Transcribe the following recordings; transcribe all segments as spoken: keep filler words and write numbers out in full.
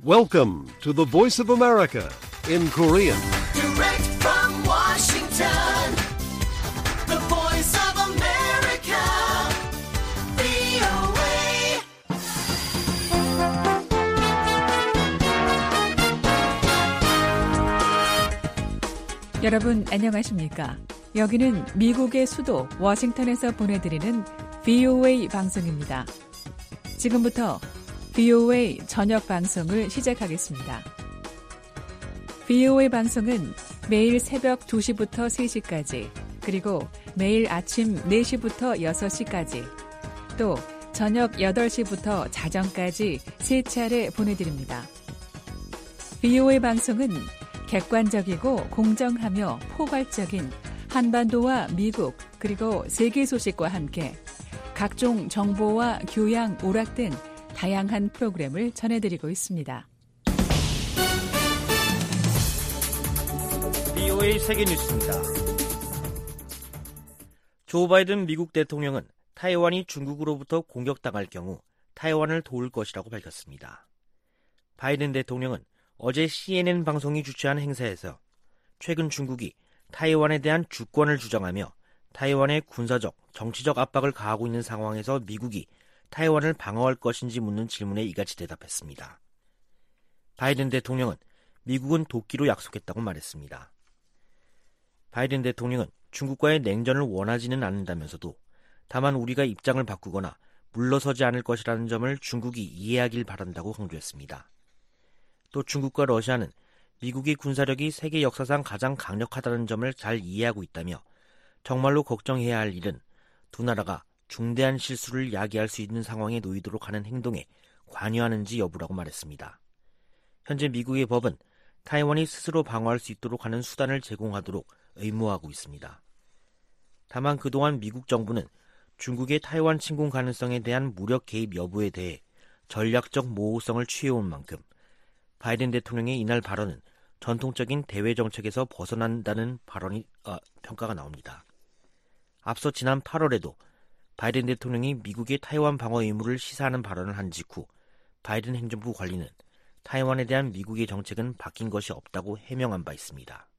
Welcome to the Voice of America in Korean. Direct from Washington, the Voice of America, 브이오에이. 여러분 안녕하십니까? 여기는 미국의 수도 워싱턴에서 보내드리는 브이오에이 방송입니다. 지금부터 브이오에이 저녁 방송을 시작하겠습니다. 브이오에이 방송은 매일 새벽 두 시부터 세 시까지, 그리고 매일 아침 네 시부터 여섯 시까지, 또 저녁 여덟 시부터 자정까지 세 차례 보내드립니다. 브이오에이 방송은 객관적이고 공정하며 포괄적인 한반도와 미국 그리고 세계 소식과 함께 각종 정보와 교양, 오락 등 다양한 프로그램을 전해드리고 있습니다. 브이오에이 세계뉴스입니다. 조 바이든 미국 대통령은 타이완이 중국으로부터 공격당할 경우 타이완을 도울 것이라고 밝혔습니다. 바이든 대통령은 어제 씨엔엔 방송이 주최한 행사에서 최근 중국이 타이완에 대한 주권을 주장하며 타이완의 군사적, 정치적 압박을 가하고 있는 상황에서 미국이 타이완을 방어할 것인지 묻는 질문에 이같이 대답했습니다. 바이든 대통령은 미국은 돕기로 약속했다고 말했습니다. 바이든 대통령은 중국과의 냉전을 원하지는 않는다면서도 다만 우리가 입장을 바꾸거나 물러서지 않을 것이라는 점을 중국이 이해하길 바란다고 강조했습니다. 또 중국과 러시아는 미국의 군사력이 세계 역사상 가장 강력하다는 점을 잘 이해하고 있다며 정말로 걱정해야 할 일은 두 나라가 중대한 실수를 야기할 수 있는 상황에 놓이도록 하는 행동에 관여하는지 여부라고 말했습니다. 현재 미국의 법은 타이완이 스스로 방어할 수 있도록 하는 수단을 제공하도록 의무화하고 있습니다. 다만 그동안 미국 정부는 중국의 타이완 침공 가능성에 대한 무력 개입 여부에 대해 전략적 모호성을 취해온 만큼 바이든 대통령의 이날 발언은 전통적인 대외 정책에서 벗어난다는 발언이 아, 평가가 나옵니다. 앞서 지난 팔월에도 바이든 대통령이 미국의 타이완 방어 의무를 시사하는 발언을 한 직후 바이든 행정부 관리는 타이완에 대한 미국의 정책은 바뀐 것이 없다고 해명한 바 있습니다.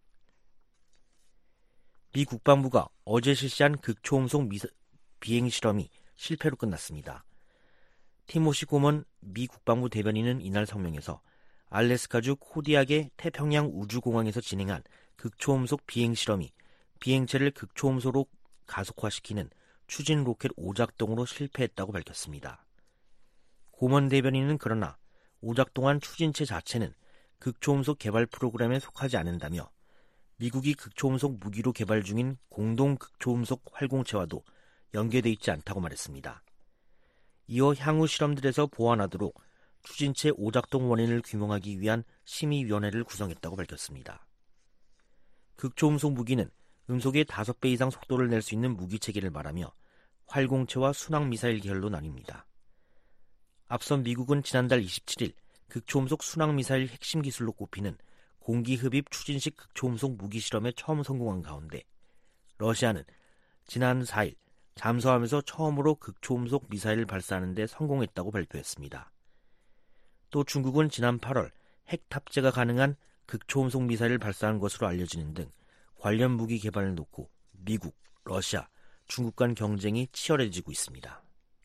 미 국방부가 어제 실시한 극초음속 미사, 비행 실험이 실패로 끝났습니다. 티모시 고먼 미 국방부 대변인은 이날 성명에서 알래스카주 코디악의 태평양 우주공항에서 진행한 극초음속 비행 실험이 비행체를 극초음속으로 가속화시키는 추진 로켓 오작동으로 실패했다고 밝혔습니다. 고먼 대변인은 그러나 오작동한 추진체 자체는 극초음속 개발 프로그램에 속하지 않는다며 미국이 극초음속 무기로 개발 중인 공동 극초음속 활공체와도 연계돼 있지 않다고 말했습니다. 이어 향후 실험들에서 보완하도록 추진체 오작동 원인을 규명하기 위한 심의위원회를 구성했다고 밝혔습니다. 극초음속 무기는 음속의 다섯 배 이상 속도를 낼 수 있는 무기체계를 말하며 활공체와 순항미사일 계열로 나뉩니다. 앞서 미국은 지난달 이십칠일 극초음속 순항미사일 핵심 기술로 꼽히는 공기흡입 추진식 극초음속 무기 실험에 처음 성공한 가운데 러시아는 지난 사일 잠수함에서 처음으로 극초음속 미사일을 발사하는 데 성공했다고 발표했습니다. 또 중국은 지난 팔월 핵 탑재가 가능한 극초음속 미사일을 발사한 것으로 알려지는 등 관련 무기 개발을 놓고 미국, 러시아, 중국 간 경쟁이 치열해지고 있습니다.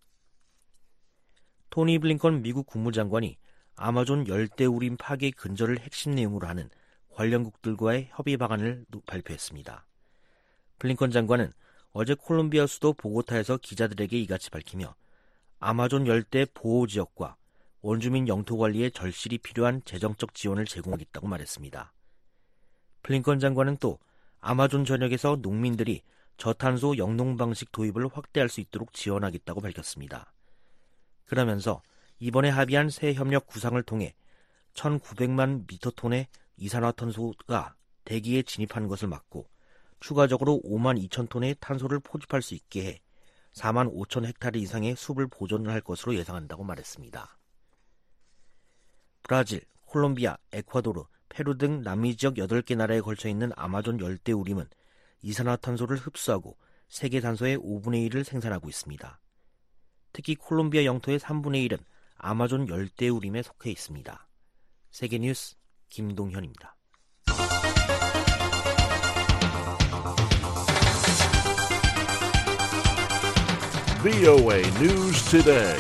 토니 블링컨 미국 국무장관이 아마존 열대우림 파괴 근절을 핵심 내용으로 하는 관련국들과의 협의 방안을 발표했습니다. 블링컨 장관은 어제 콜롬비아 수도 보고타에서 기자들에게 이같이 밝히며 아마존 열대 보호지역과 원주민 영토 관리에 절실히 필요한 재정적 지원을 제공하겠다고 말했습니다. 블링컨 장관은 또 아마존 전역에서 농민들이 저탄소 영농 방식 도입을 확대할 수 있도록 지원하겠다고 밝혔습니다. 그러면서 이번에 합의한 새 협력 구상을 통해 천구백만 미터톤의 이산화탄소가 대기에 진입하는 것을 막고 추가적으로 오만 이천 톤의 탄소를 포집할 수 있게 해 사만 오천 헥타르 이상의 숲을 보존할 것으로 예상한다고 말했습니다. 브라질, 콜롬비아, 에콰도르, 페루 등 남미 지역 여덟 개 나라에 걸쳐 있는 아마존 열대우림은 이산화탄소를 흡수하고 세계 탄소의 오분의 일을 생산하고 있습니다. 특히 콜롬비아 영토의 삼분의 일은 아마존 열대우림에 속해 있습니다. 세계뉴스 김동현입니다. 브이오에이 News Today.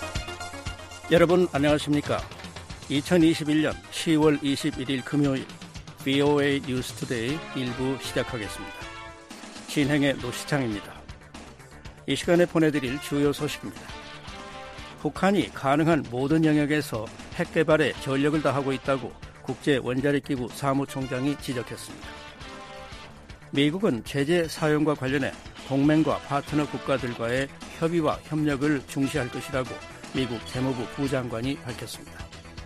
여러분 안녕하십니까? 이천이십일년 시월 이십일일 금요일 브이오에이 뉴스 투데이 일부 시작하겠습니다. 진행의 노시창입니다. 이 시간에 보내드릴 주요 소식입니다. 북한이 가능한 모든 영역에서 핵 개발에 전력을 다하고 있다고 국제원자력기구 사무총장이 지적했습니다. 미국은 제재 사용과 관련해 동맹과 파트너 국가들과의 협의와 협력을 중시할 것이라고 미국 재무부 부장관이 밝혔습니다.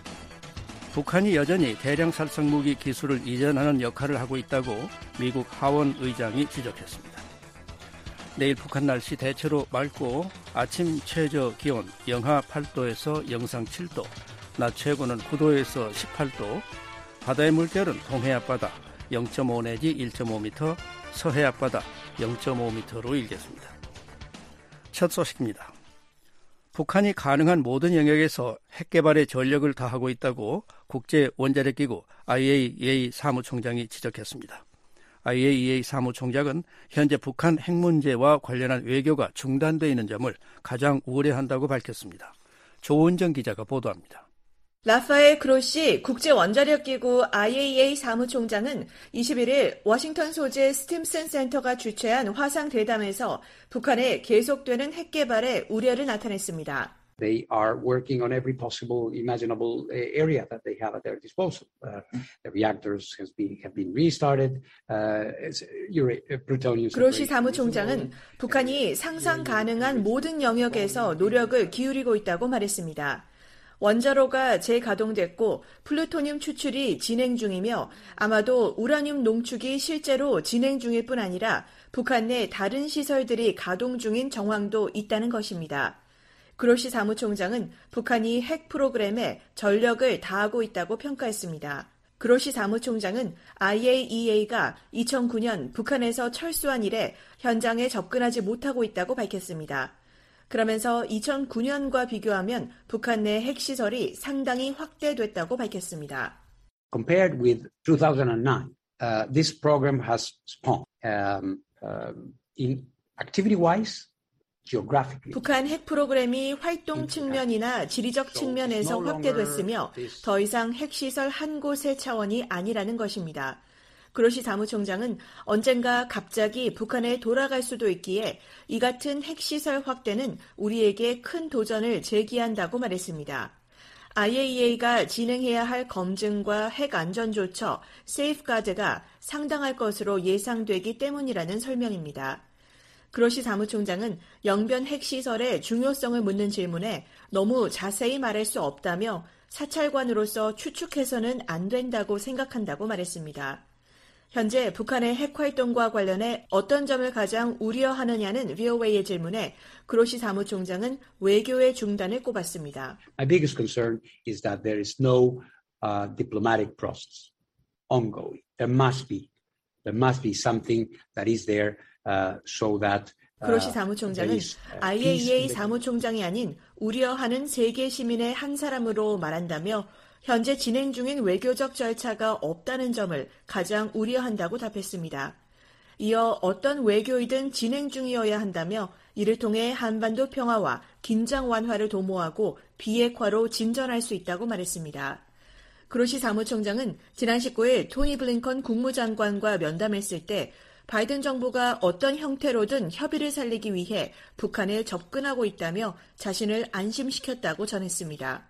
북한이 여전히 대량 살상 무기 기술을 이전하는 역할을 하고 있다고 미국 하원 의장이 지적했습니다. 내일 북한 날씨 대체로 맑고 아침 최저 기온 영하 팔도에서 영상 칠도, 낮 최고는 구도에서 십팔도, 바다의 물결은 동해 앞바다 영점오 내지 일점오 미터, 서해 앞바다 영점오 미터로 일겠습니다. 첫 소식입니다. 북한이 가능한 모든 영역에서 핵 개발에 전력을 다하고 있다고 국제원자력기구 아이에이이에이 사무총장이 지적했습니다. 아이에이이에이 사무총장은 현재 북한 핵 문제와 관련한 외교가 중단되어 있는 점을 가장 우려한다고 밝혔습니다. 조은정 기자가 보도합니다. 라파엘 그로시 국제원자력기구 아이에이이에이 사무총장은 이십일일 워싱턴 소재 스팀슨 센터가 주최한 화상대담에서 북한의 계속되는 핵 개발에 우려를 나타냈습니다. They are working on every possible imaginable area that they have at their disposal. Uh, the reactors has been, have been restarted. Uh, plutonium. 그로시 사무총장은 북한이 상상 가능한 모든 영역에서 노력을 기울이고 있다고 말했습니다. 원자로가 재가동됐고 플루토늄 추출이 진행 중이며 아마도 우라늄 농축이 실제로 진행 중일 뿐 아니라 북한 내 다른 시설들이 가동 중인 정황도 있다는 것입니다. 그로시 사무총장은 북한이 핵 프로그램에 전력을 다하고 있다고 평가했습니다. 그로시 사무총장은 아이에이이에이가 이천구년 북한에서 철수한 이래 현장에 접근하지 못하고 있다고 밝혔습니다. 그러면서 이천구년과 비교하면 북한 내 핵시설이 상당히 확대됐다고 밝혔습니다. Compared with two thousand nine, uh, this program has spawned um, uh, in activity-wise, geographically. 북한 핵 프로그램이 활동 측면이나 지리적 측면에서 확대됐으며 더 이상 핵시설 한 곳의 차원이 아니라는 것입니다. 그로시 사무총장은 언젠가 갑자기 북한에 돌아갈 수도 있기에 이 같은 핵시설 확대는 우리에게 큰 도전을 제기한다고 말했습니다. 아이에이이에이가 진행해야 할 검증과 핵 안전 조처, 세이프가드가 상당할 것으로 예상되기 때문이라는 설명입니다. 그로시 사무총장은 영변 핵시설의 중요성을 묻는 질문에 너무 자세히 말할 수 없다며 사찰관으로서 추측해서는 안 된다고 생각한다고 말했습니다. 현재 북한의 핵 활동과 관련해 어떤 점을 가장 우려하느냐는 브이오에이의 질문에 그로시 사무총장은 외교의 중단을 꼽았습니다. My biggest concern is that there is no uh, diplomatic process ongoing. There must be, there must be something that is there uh, so that 그로시 사무총장은 아이에이이에이 사무총장이 아닌 우려하는 세계 시민의 한 사람으로 말한다며 현재 진행 중인 외교적 절차가 없다는 점을 가장 우려한다고 답했습니다. 이어 어떤 외교이든 진행 중이어야 한다며 이를 통해 한반도 평화와 긴장 완화를 도모하고 비핵화로 진전할 수 있다고 말했습니다. 그로시 사무총장은 지난 십구일 토니 블링컨 국무장관과 면담했을 때 바이든 정부가 어떤 형태로든 협의를 살리기 위해 북한에 접근하고 있다며 자신을 안심시켰다고 전했습니다.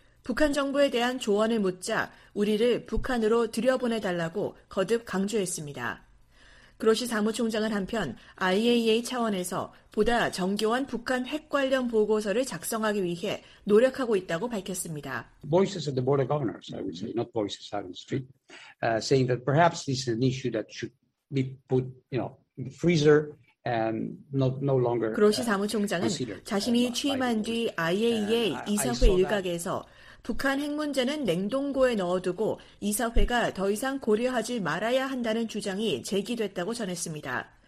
북한 정부에 대한 조언을 묻자 우리를 북한으로 들여보내달라고 거듭 강조했습니다. 그로시 사무총장은 한편 아이에이이에이 차원에서 보다 정교한 북한 핵 관련 보고서를 작성하기 위해 노력하고 있다고 밝혔습니다. Voices of the border governors, I would say, not voices out in the street, uh, saying that perhaps this is an issue that should be put, you know, in the freezer. And no, no longer, 그로시 사무총장은 자신이 취임한 뒤 아이에이이에이 이사회 일각에서 북한 핵 문제는 냉동고에 넣어두고 이사회가 더 이상 고려하지 말아야 한다는 주장이 제기됐다고 전했습니다.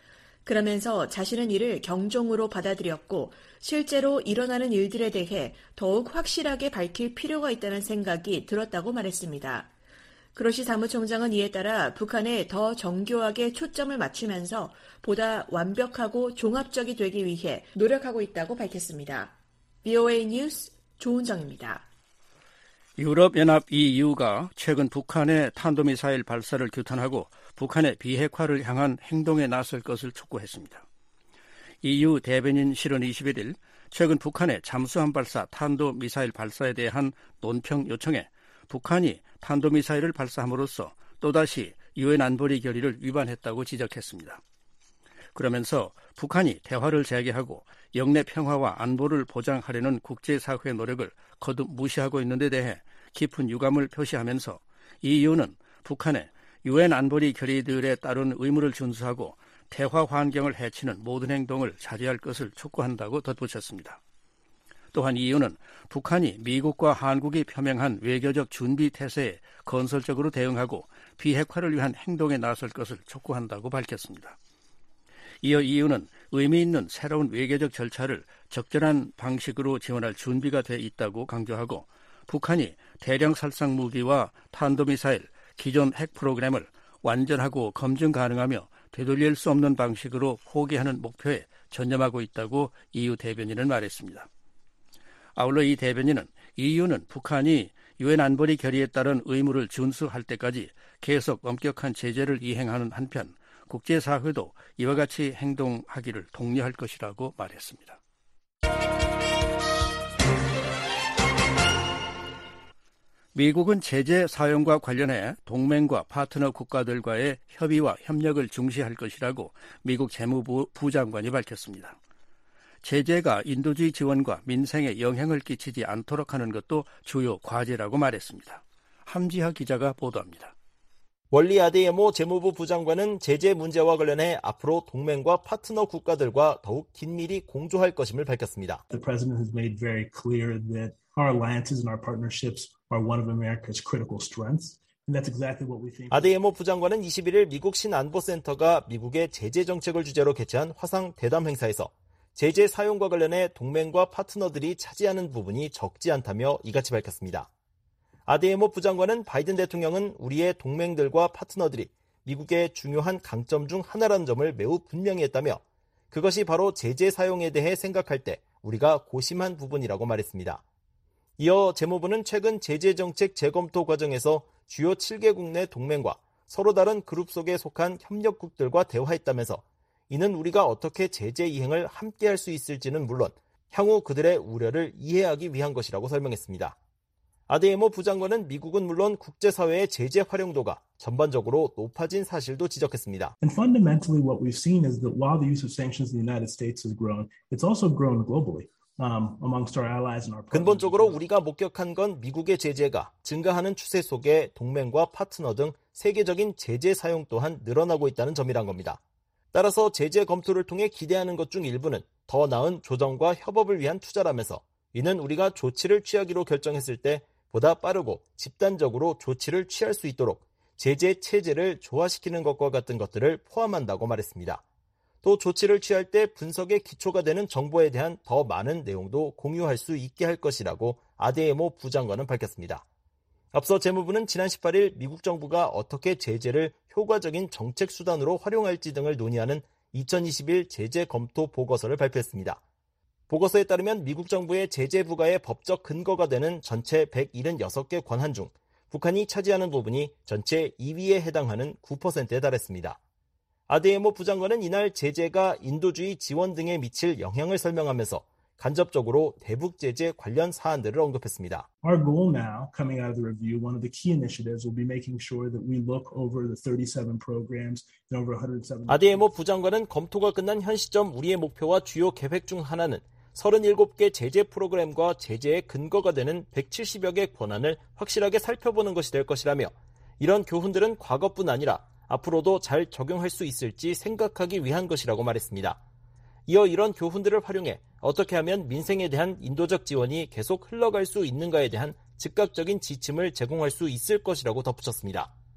그러면서 자신은 이를 경종으로 받아들였고 실제로 일어나는 일들에 대해 더욱 확실하게 밝힐 필요가 있다는 생각이 들었다고 말했습니다. 그로시 사무총장은 이에 따라 북한에 더 정교하게 초점을 맞추면서 보다 완벽하고 종합적이 되기 위해 노력하고 있다고 밝혔습니다. 브이오에이 뉴스 조은정입니다. 유럽연합 이유가 최근 북한의 탄도미사일 발사를 규탄하고 북한의 비핵화를 향한 행동에 나설 것을 촉구했습니다. 이유 대변인 실은 이십일 일 최근 북한의 잠수함 발사 탄도미사일 발사에 대한 논평 요청에 북한이 탄도미사일을 발사함으로써 또다시 유엔 안보리 결의를 위반했다고 지적했습니다. 그러면서 북한이 대화를 재개하고 영내 평화와 안보를 보장하려는 국제사회의 노력을 거듭 무시하고 있는 데 대해 깊은 유감을 표시하면서 이유는 북한의 유엔 안보리 결의들에 따른 의무를 준수하고 대화 환경을 해치는 모든 행동을 자제할 것을 촉구한다고 덧붙였습니다. 또한 이유는 북한이 미국과 한국이 표명한 외교적 준비 태세에 건설적으로 대응하고 비핵화를 위한 행동에 나설 것을 촉구한다고 밝혔습니다. 이어 이유는 의미 있는 새로운 외교적 절차를 적절한 방식으로 지원할 준비가 돼 있다고 강조하고 북한이 대량 살상 무기와 탄도미사일, 기존 핵 프로그램을 완전하고 검증 가능하며 되돌릴 수 없는 방식으로 포기하는 목표에 전념하고 있다고 이유 대변인은 말했습니다. 아울러 이 대변인은 이유는 북한이 유엔 안보리 결의에 따른 의무를 준수할 때까지 계속 엄격한 제재를 이행하는 한편 국제사회도 이와 같이 행동하기를 독려할 것이라고 말했습니다. 미국은 제재 사용과 관련해 동맹과 파트너 국가들과의 협의와 협력을 중시할 것이라고 미국 재무부 부장관이 밝혔습니다. 제재가 인도주의 지원과 민생에 영향을 끼치지 않도록 하는 것도 주요 과제라고 말했습니다. 함지하 기자가 보도합니다. 월리 아데예모 재무부 부장관은 제재 문제와 관련해 앞으로 동맹과 파트너 국가들과 더욱 긴밀히 공조할 것임을 밝혔습니다. The president has made very clear that our alliances and our partnerships are one of America's critical strengths. And that's exactly what we think. 아데예모 부장관은 이십일 일 미국 신안보센터가 미국의 제재 정책을 주제로 개최한 화상 대담 행사에서 제재 사용과 관련해 동맹과 파트너들이 차지하는 부분이 적지 않다며 이같이 밝혔습니다. 아데예모 부장관은 바이든 대통령은 우리의 동맹들과 파트너들이 미국의 중요한 강점 중 하나라는 점을 매우 분명히 했다며 그것이 바로 제재 사용에 대해 생각할 때 우리가 고심한 부분이라고 말했습니다. 이어 재무부는 최근 제재 정책 재검토 과정에서 주요 칠 개국 내 동맹과 서로 다른 그룹 속에 속한 협력국들과 대화했다면서 이는 우리가 어떻게 제재 이행을 함께 할 수 있을지는 물론 향후 그들의 우려를 이해하기 위한 것이라고 설명했습니다. 아데예모 부장관은 미국은 물론 국제사회의 제재 활용도가 전반적으로 높아진 사실도 지적했습니다. And fundamentally what we've seen is that while the use of sanctions in the United States has grown, it's also grown globally. Um, amongst our allies and our partners. 근본적으로 우리가 목격한 건 미국의 제재가 증가하는 추세 속에 동맹과 파트너 등 세계적인 제재 사용 또한 늘어나고 있다는 점이란 겁니다. 따라서 제재 검토를 통해 기대하는 것 중 일부는 더 나은 조정과 협업을 위한 투자라면서 이는 우리가 조치를 취하기로 결정했을 때 보다 빠르고 집단적으로 조치를 취할 수 있도록 제재 체제를 조화시키는 것과 같은 것들을 포함한다고 말했습니다. 또 조치를 취할 때 분석의 기초가 되는 정보에 대한 더 많은 내용도 공유할 수 있게 할 것이라고 아데예모 부장관은 밝혔습니다. 앞서 재무부는 지난 십팔 일 미국 정부가 어떻게 제재를 효과적인 정책 수단으로 활용할지 등을 논의하는 이천이십일 제재 검토 보고서를 발표했습니다. 보고서에 따르면 미국 정부의 제재 부과의 법적 근거가 되는 전체 백칠십육 개 권한 중 북한이 차지하는 부분이 전체 이 위에 해당하는 구 퍼센트에 달했습니다. 아데예모 부장관은 이날 제재가 인도주의 지원 등에 미칠 영향을 설명하면서 간접적으로 대북 제재 관련 사안들을 언급했습니다. Our goal now, coming out of the review, one of the key initiatives will be making sure that we look over the thirty-seven programs and over one hundred seventy. 아데예모 부장관은 검토가 끝난 현 시점 우리의 목표와 주요 계획 중 하나는 서른일곱 개 제재 프로그램과 제재의 근거가 되는 백칠십여 개 권한을 확실하게 살펴보는 것이 될 것이라며 이런 교훈들은 과거뿐 아니라 앞으로도 잘 적용할 수 있을지 생각하기 위한 것이라고 말했습니다. 이어 이런 교훈들을 활용해 어떻게 하면 민생에 대한 인도적 지원이 계속 흘러갈 수 있는가에 대한 즉각적인 지침을 제공할 수 있을 것이라고 덧붙였습니다.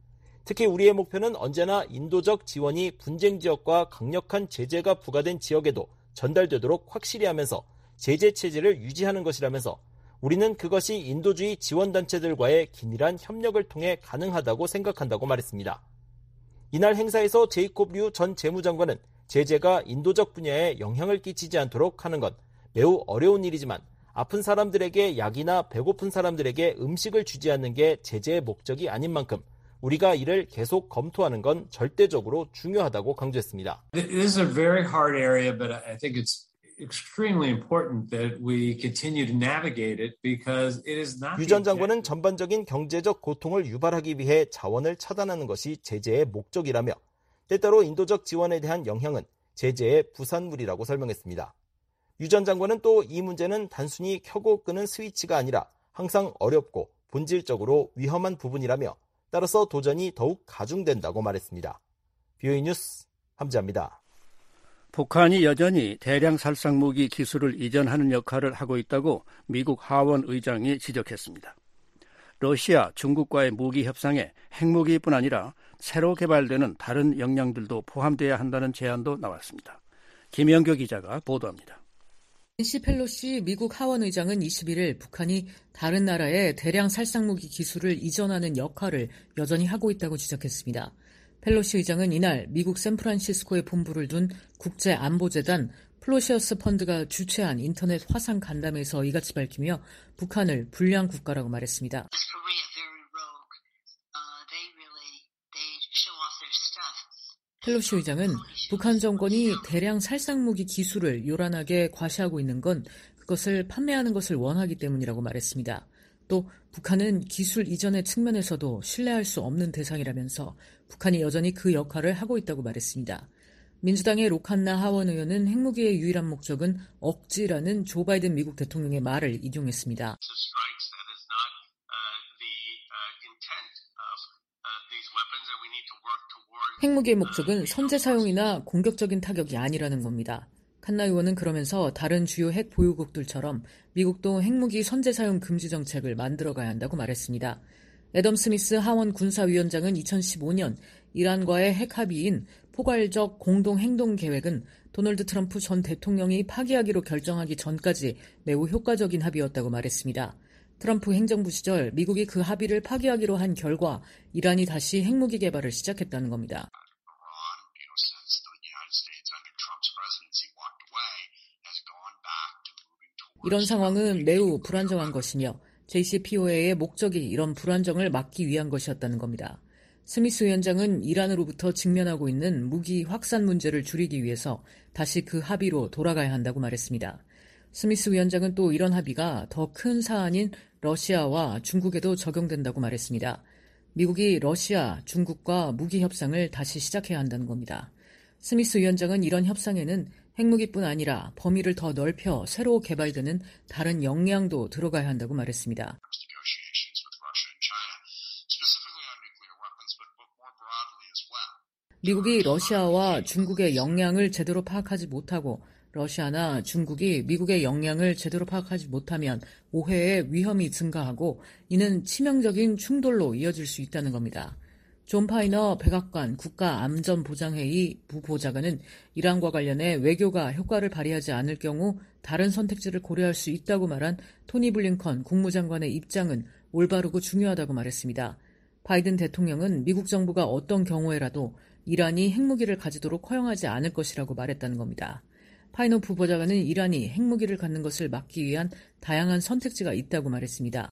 특히 우리의 목표는 언제나 인도적 지원이 분쟁 지역과 강력한 제재가 부과된 지역에도 전달되도록 확실히 하면서 제재 체제를 유지하는 것이라면서 우리는 그것이 인도주의 지원단체들과의 긴밀한 협력을 통해 가능하다고 생각한다고 말했습니다. 이날 행사에서 제이콥 류 전 재무장관은 제재가 인도적 분야에 영향을 끼치지 않도록 하는 건 매우 어려운 일이지만 아픈 사람들에게 약이나 배고픈 사람들에게 음식을 주지 않는 게 제재의 목적이 아닌 만큼 우리가 이를 계속 검토하는 건 절대적으로 중요하다고 강조했습니다. This is a very hard area, but I think it's extremely important that we continue to navigate it because it is not. 유 전 장관은 전반적인 경제적 고통을 유발하기 위해 자원을 차단하는 것이 제재의 목적이라며 때때로 인도적 지원에 대한 영향은 제재의 부산물이라고 설명했습니다. 유 전 장관은 또 이 문제는 단순히 켜고 끄는 스위치가 아니라 항상 어렵고 본질적으로 위험한 부분이라며 따라서 도전이 더욱 가중된다고 말했습니다. 비오이 뉴스 함지아입니다. 북한이 여전히 대량 살상무기 기술을 이전하는 역할을 하고 있다고 미국 하원 의장이 지적했습니다. 러시아, 중국과의 무기 협상에 핵무기뿐 아니라 새로 개발되는 다른 역량들도 포함돼야 한다는 제안도 나왔습니다. 김영교 기자가 보도합니다. 낸시 펠로시 미국 하원 의장은 이십일일 북한이 다른 나라에 대량 살상무기 기술을 이전하는 역할을 여전히 하고 있다고 지적했습니다. 펠로시 의장은 이날 미국 샌프란시스코에 본부를 둔 국제안보재단 플로시어스 펀드가 주최한 인터넷 화상 간담회에서 이같이 밝히며 북한을 불량 국가라고 말했습니다. 펠로시 의장은 북한 정권이 대량 살상무기 기술을 요란하게 과시하고 있는 건 그것을 판매하는 것을 원하기 때문이라고 말했습니다. 또 북한은 기술 이전의 측면에서도 신뢰할 수 없는 대상이라면서 북한이 여전히 그 역할을 하고 있다고 말했습니다. 민주당의 로칸나 하원 의원은 핵무기의 유일한 목적은 억지라는 조 바이든 미국 대통령의 말을 인용했습니다. 핵무기의 목적은 선제 사용이나 공격적인 타격이 아니라는 겁니다. 칸나 의원은 그러면서 다른 주요 핵 보유국들처럼 미국도 핵무기 선제 사용 금지 정책을 만들어가야 한다고 말했습니다. 애덤 스미스 하원 군사위원장은 이천십오년 이란과의 핵 합의인 포괄적 공동행동계획은 도널드 트럼프 전 대통령이 파기하기로 결정하기 전까지 매우 효과적인 합의였다고 말했습니다. 트럼프 행정부 시절 미국이 그 합의를 파기하기로 한 결과 이란이 다시 핵무기 개발을 시작했다는 겁니다. 이런 상황은 매우 불안정한 것이며 제이씨피오에의 목적이 이런 불안정을 막기 위한 것이었다는 겁니다. 스미스 위원장은 이란으로부터 직면하고 있는 무기 확산 문제를 줄이기 위해서 다시 그 합의로 돌아가야 한다고 말했습니다. 스미스 위원장은 또 이런 합의가 더 큰 사안인 러시아와 중국에도 적용된다고 말했습니다. 미국이 러시아, 중국과 무기 협상을 다시 시작해야 한다는 겁니다. 스미스 위원장은 이런 협상에는 핵무기뿐 아니라 범위를 더 넓혀 새로 개발되는 다른 역량도 들어가야 한다고 말했습니다. 미국이 러시아와 중국의 역량을 제대로 파악하지 못하고 러시아나 중국이 미국의 역량을 제대로 파악하지 못하면 오해의 위험이 증가하고 이는 치명적인 충돌로 이어질 수 있다는 겁니다. 존 파이너 백악관 국가안전보장회의 부보좌관은 이란과 관련해 외교가 효과를 발휘하지 않을 경우 다른 선택지를 고려할 수 있다고 말한 토니 블링컨 국무장관의 입장은 올바르고 중요하다고 말했습니다. 바이든 대통령은 미국 정부가 어떤 경우에라도 이란이 핵무기를 가지도록 허용하지 않을 것이라고 말했다는 겁니다. 파이너 부보좌관은 이란이 핵무기를 갖는 것을 막기 위한 다양한 선택지가 있다고 말했습니다.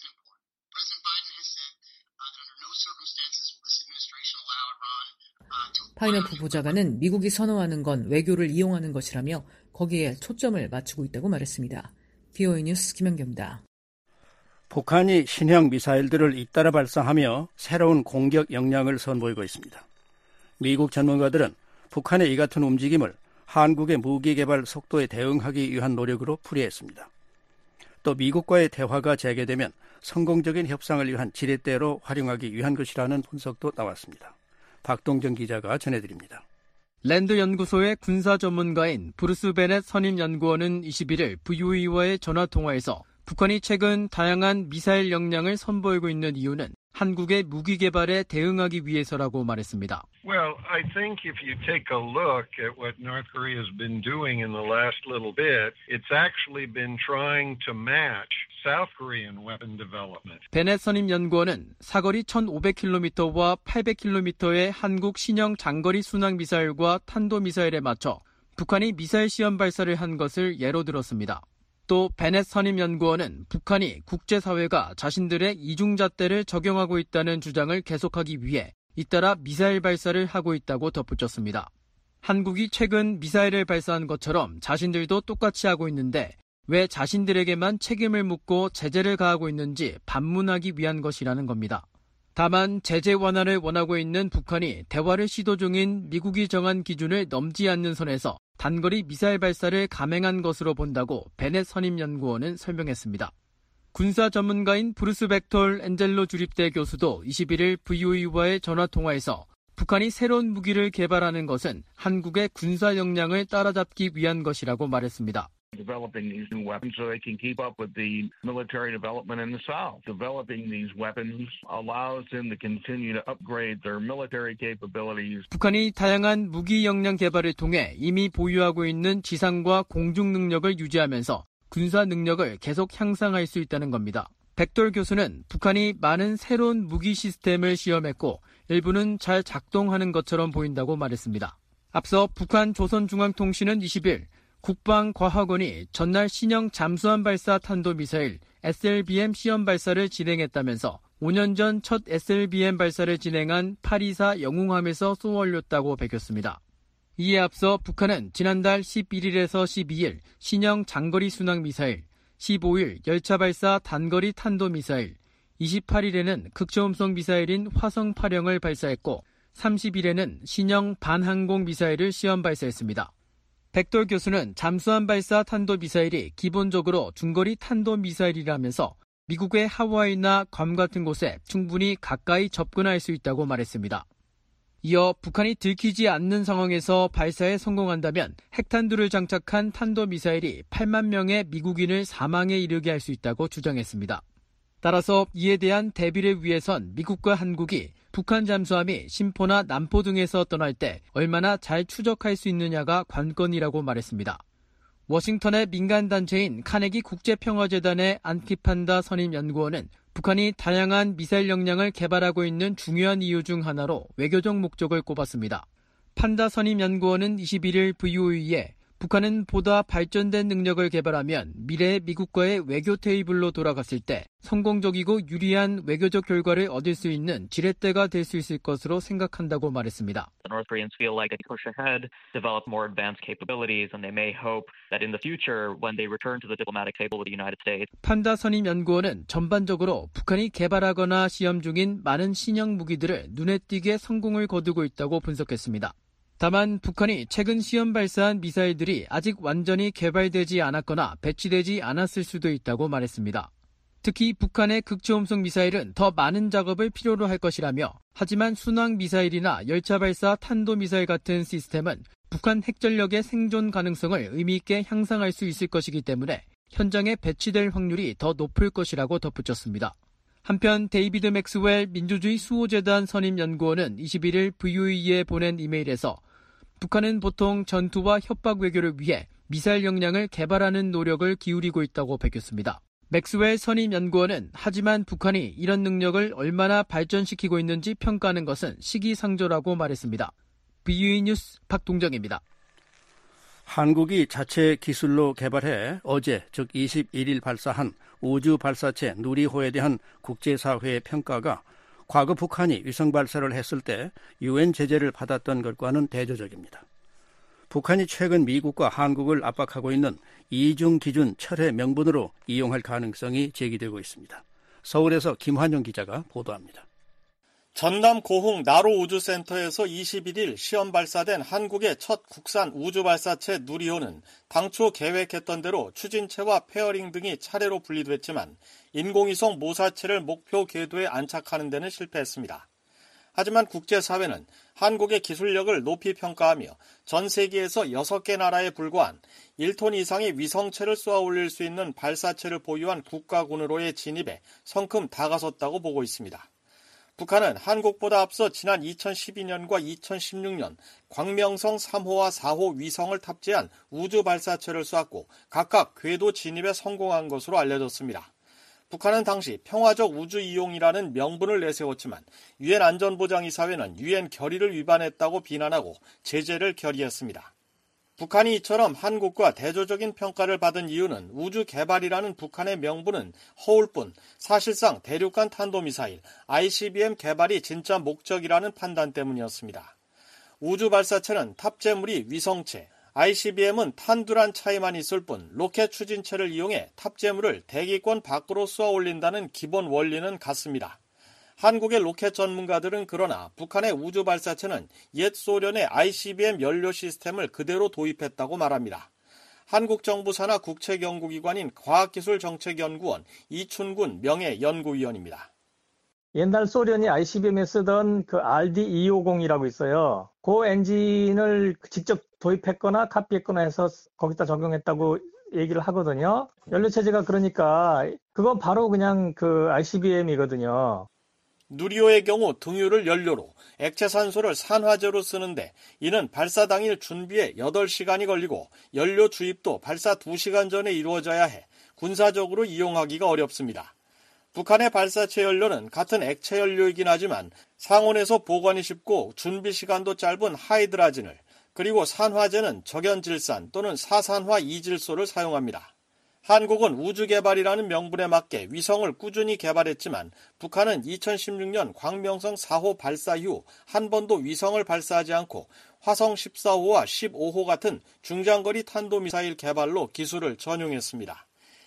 파이너 부보좌관은 미국이 선호하는 건 외교를 이용하는 것이라며 거기에 초점을 맞추고 있다고 말했습니다. 비오이 뉴스 김연경입니다. 북한이 신형 미사일들을 잇따라 발사하며 새로운 공격 역량을 선보이고 있습니다. 미국 전문가들은 북한의 이 같은 움직임을 한국의 무기 개발 속도에 대응하기 위한 노력으로 풀이했습니다. 또 미국과의 대화가 재개되면 성공적인 협상을 위한 지렛대로 활용하기 위한 것이라는 분석도 나왔습니다. 박동정 기자가 전해드립니다. 랜드 연구소의 군사 전문가인 브루스 베넷 선임 연구원은 이십일일 브이오에이와의 전화통화에서 북한이 최근 다양한 미사일 역량을 선보이고 있는 이유는 한국의 무기 개발에 대응하기 위해서라고 말했습니다. Well, I think if you take a look at what North Korea has been doing in the last little bit, it's actually been trying to match South Korean weapon development. 베넷 선임연구원은 사거리 천오백 킬로미터와 팔백 킬로미터의 한국 신형 장거리 순항 미사일과 탄도미사일에 맞춰 북한이 미사일 시험 발사를 한 것을 예로 들었습니다. 또 베넷 선임연구원은 북한이 국제사회가 자신들의 이중잣대를 적용하고 있다는 주장을 계속하기 위해 잇따라 미사일 발사를 하고 있다고 덧붙였습니다. 한국이 최근 미사일을 발사한 것처럼 자신들도 똑같이 하고 있는데 왜 자신들에게만 책임을 묻고 제재를 가하고 있는지 반문하기 위한 것이라는 겁니다. 다만 제재 완화를 원하고 있는 북한이 대화를 시도 중인 미국이 정한 기준을 넘지 않는 선에서 단거리 미사일 발사를 감행한 것으로 본다고 베넷 선임연구원은 설명했습니다. 군사 전문가인 브루스 벡톨 엔젤로 주립대 교수도 이십일일 브이오이와의 전화통화에서 북한이 새로운 무기를 개발하는 것은 한국의 군사 역량을 따라잡기 위한 것이라고 말했습니다. Developing these new weapons so they can keep up with the military development in the South. Developing these weapons allows them to continue to upgrade their military capabilities. 북한이 다양한 무기 역량 개발을 통해 이미 보유하고 있는 지상과 공중 능력을 유지하면서 군사 능력을 계속 향상할 수 있다는 겁니다. 벡톨 교수는 북한이 많은 새로운 무기 시스템을 시험했고 일부는 잘 작동하는 것처럼 보인다고 말했습니다. 앞서 북한 조선중앙통신은 이십일 국방과학원이 전날 신형 잠수함 발사 탄도미사일 에스엘비엠 시험 발사를 진행했다면서 오 년 전 첫 에스엘비엠 발사를 진행한 팔이사 영웅함에서 쏘아 올렸다고 밝혔습니다. 이에 앞서 북한은 지난달 십일일에서 십이일 신형 장거리 순항 미사일, 십오일 열차 발사 단거리 탄도미사일, 이십팔일에는 극초음속 미사일인 화성 팔 형을 발사했고 삼십일에는 신형 반항공 미사일을 시험 발사했습니다. 벡톨 교수는 잠수함 발사 탄도미사일이 기본적으로 중거리 탄도미사일이라면서 미국의 하와이나 괌 같은 곳에 충분히 가까이 접근할 수 있다고 말했습니다. 이어 북한이 들키지 않는 상황에서 발사에 성공한다면 핵탄두를 장착한 탄도미사일이 팔만 명의 미국인을 사망에 이르게 할 수 있다고 주장했습니다. 따라서 이에 대한 대비를 위해선 미국과 한국이 북한 잠수함이 심포나 남포 등에서 떠날 때 얼마나 잘 추적할 수 있느냐가 관건이라고 말했습니다. 워싱턴의 민간단체인 카네기 국제평화재단의 안키판다 선임연구원은 북한이 다양한 미사일 역량을 개발하고 있는 중요한 이유 중 하나로 외교적 목적을 꼽았습니다. 판다 선임연구원은 이십일일 브이오이에 북한은 보다 발전된 능력을 개발하면 미래의 미국과의 외교 테이블로 돌아갔을 때 성공적이고 유리한 외교적 결과를 얻을 수 있는 지렛대가 될 수 있을 것으로 생각한다고 말했습니다. The North Koreans feel like they can push ahead, develop more advanced capabilities, and they may hope that in the future, when they return to the diplomatic table with the United States. 판다 선임연구원은 전반적으로 북한이 개발하거나 시험 중인 많은 신형 무기들을 눈에 띄게 성공을 거두고 있다고 분석했습니다. 다만 북한이 최근 시험 발사한 미사일들이 아직 완전히 개발되지 않았거나 배치되지 않았을 수도 있다고 말했습니다. 특히 북한의 극초음속 미사일은 더 많은 작업을 필요로 할 것이라며 하지만 순항 미사일이나 열차 발사 탄도미사일 같은 시스템은 북한 핵전력의 생존 가능성을 의미 있게 향상할 수 있을 것이기 때문에 현장에 배치될 확률이 더 높을 것이라고 덧붙였습니다. 한편 데이비드 맥스웰 민주주의 수호재단 선임연구원은 이십일일 브이오이에 보낸 이메일에서 북한은 보통 전투와 협박 외교를 위해 미사일 역량을 개발하는 노력을 기울이고 있다고 밝혔습니다. 맥스웰 선임연구원은 하지만 북한이 이런 능력을 얼마나 발전시키고 있는지 평가하는 것은 시기상조라고 말했습니다. 브이오이 뉴스 박동정입니다. 한국이 자체 기술로 개발해 어제 즉 이십일일 발사한 우주 발사체 누리호에 대한 국제사회의 평가가 과거 북한이 위성 발사를 했을 때 유엔 제재를 받았던 것과는 대조적입니다. 북한이 최근 미국과 한국을 압박하고 있는 이중 기준 철회 명분으로 이용할 가능성이 제기되고 있습니다. 서울에서 김환영 기자가 보도합니다. 전남 고흥 나로 우주센터에서 이십일일 시험 발사된 한국의 첫 국산 우주 발사체 누리호는 당초 계획했던 대로 추진체와 페어링 등이 차례로 분리됐지만 인공위성 모사체를 목표 궤도에 안착하는 데는 실패했습니다. 하지만 국제사회는 한국의 기술력을 높이 평가하며 전 세계에서 여섯 개 나라에 불과한 일 톤 이상의 위성체를 쏘아 올릴 수 있는 발사체를 보유한 국가군으로의 진입에 성큼 다가섰다고 보고 있습니다. 북한은 한국보다 앞서 지난 이천십이 년과 이천십육 년 광명성 삼 호와 사 호 위성을 탑재한 우주 발사체를 쐈고 각각 궤도 진입에 성공한 것으로 알려졌습니다. 북한은 당시 평화적 우주 이용이라는 명분을 내세웠지만 유엔 안전보장이사회는 유엔 결의를 위반했다고 비난하고 제재를 결의했습니다. 북한이 이처럼 한국과 대조적인 평가를 받은 이유는 우주 개발이라는 북한의 명분은 허울 뿐 사실상 대륙간 탄도미사일 아이씨비엠 개발이 진짜 목적이라는 판단 때문이었습니다. 우주 발사체는 탑재물이 위성체, 아이씨비엠은 탄두란 차이만 있을 뿐 로켓 추진체를 이용해 탑재물을 대기권 밖으로 쏘아 올린다는 기본 원리는 같습니다. 한국의 로켓 전문가들은 그러나 북한의 우주 발사체는 옛 소련의 아이씨비엠 연료 시스템을 그대로 도입했다고 말합니다. 한국 정부 산하 국책연구기관인 과학기술정책연구원 이춘군 명예연구위원입니다. 옛날 소련이 아이씨비엠에 쓰던 그 알디 이백오십이라고 있어요. 그 엔진을 직접 도입했거나 카피했거나 해서 거기다 적용했다고 얘기를 하거든요. 연료체제가 그러니까 그건 바로 그냥 그 아이씨비엠이거든요. 누리호의 경우 등유를 연료로, 액체산소를 산화제로 쓰는데 이는 발사 당일 준비에 여덟 시간이 걸리고 연료 주입도 발사 두 시간 전에 이루어져야 해 군사적으로 이용하기가 어렵습니다. 북한의 발사체 연료는 같은 액체 연료이긴 하지만 상온에서 보관이 쉽고 준비 시간도 짧은 하이드라진을, 그리고 산화제는 적연질산 또는 사산화 이질소를 사용합니다. 한국은 우주개발이라는 명분에 맞게 위성을 꾸준히 개발했지만 북한은 이천십육 년 광명성 사 호 발사 이후 한 번도 위성을 발사하지 않고 화성 십사 호와 십오 호 같은 중장거리 탄도미사일 개발로 기술을 전용했습니다.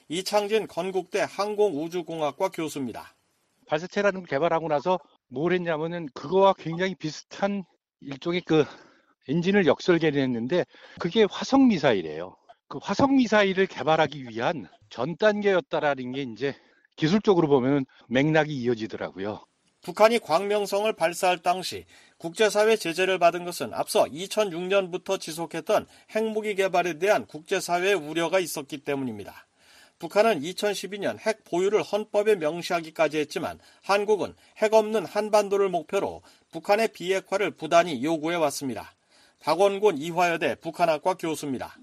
이창진 건국대 항공우주공학과 교수입니다. 발사체라는 걸 개발하고 나서 뭘 했냐면은 그거와 굉장히 비슷한 일종의 그 엔진을 역설계했는데 그게 화성 미사일이에요. 그 화성 미사일을 개발하기 위한 전 단계였다라는 게 이제 기술적으로 보면 맥락이 이어지더라고요. 북한이 광명성을 발사할 당시 국제사회 제재를 받은 것은 앞서 이천육 년부터 지속했던 핵무기 개발에 대한 국제사회의 우려가 있었기 때문입니다. 북한은 이천십이 년 핵 보유를 헌법에 명시하기까지 했지만 한국은 핵 없는 한반도를 목표로 북한의 비핵화를 부단히 요구해 왔습니다. 박원곤 이화여대 북한학과 교수입니다.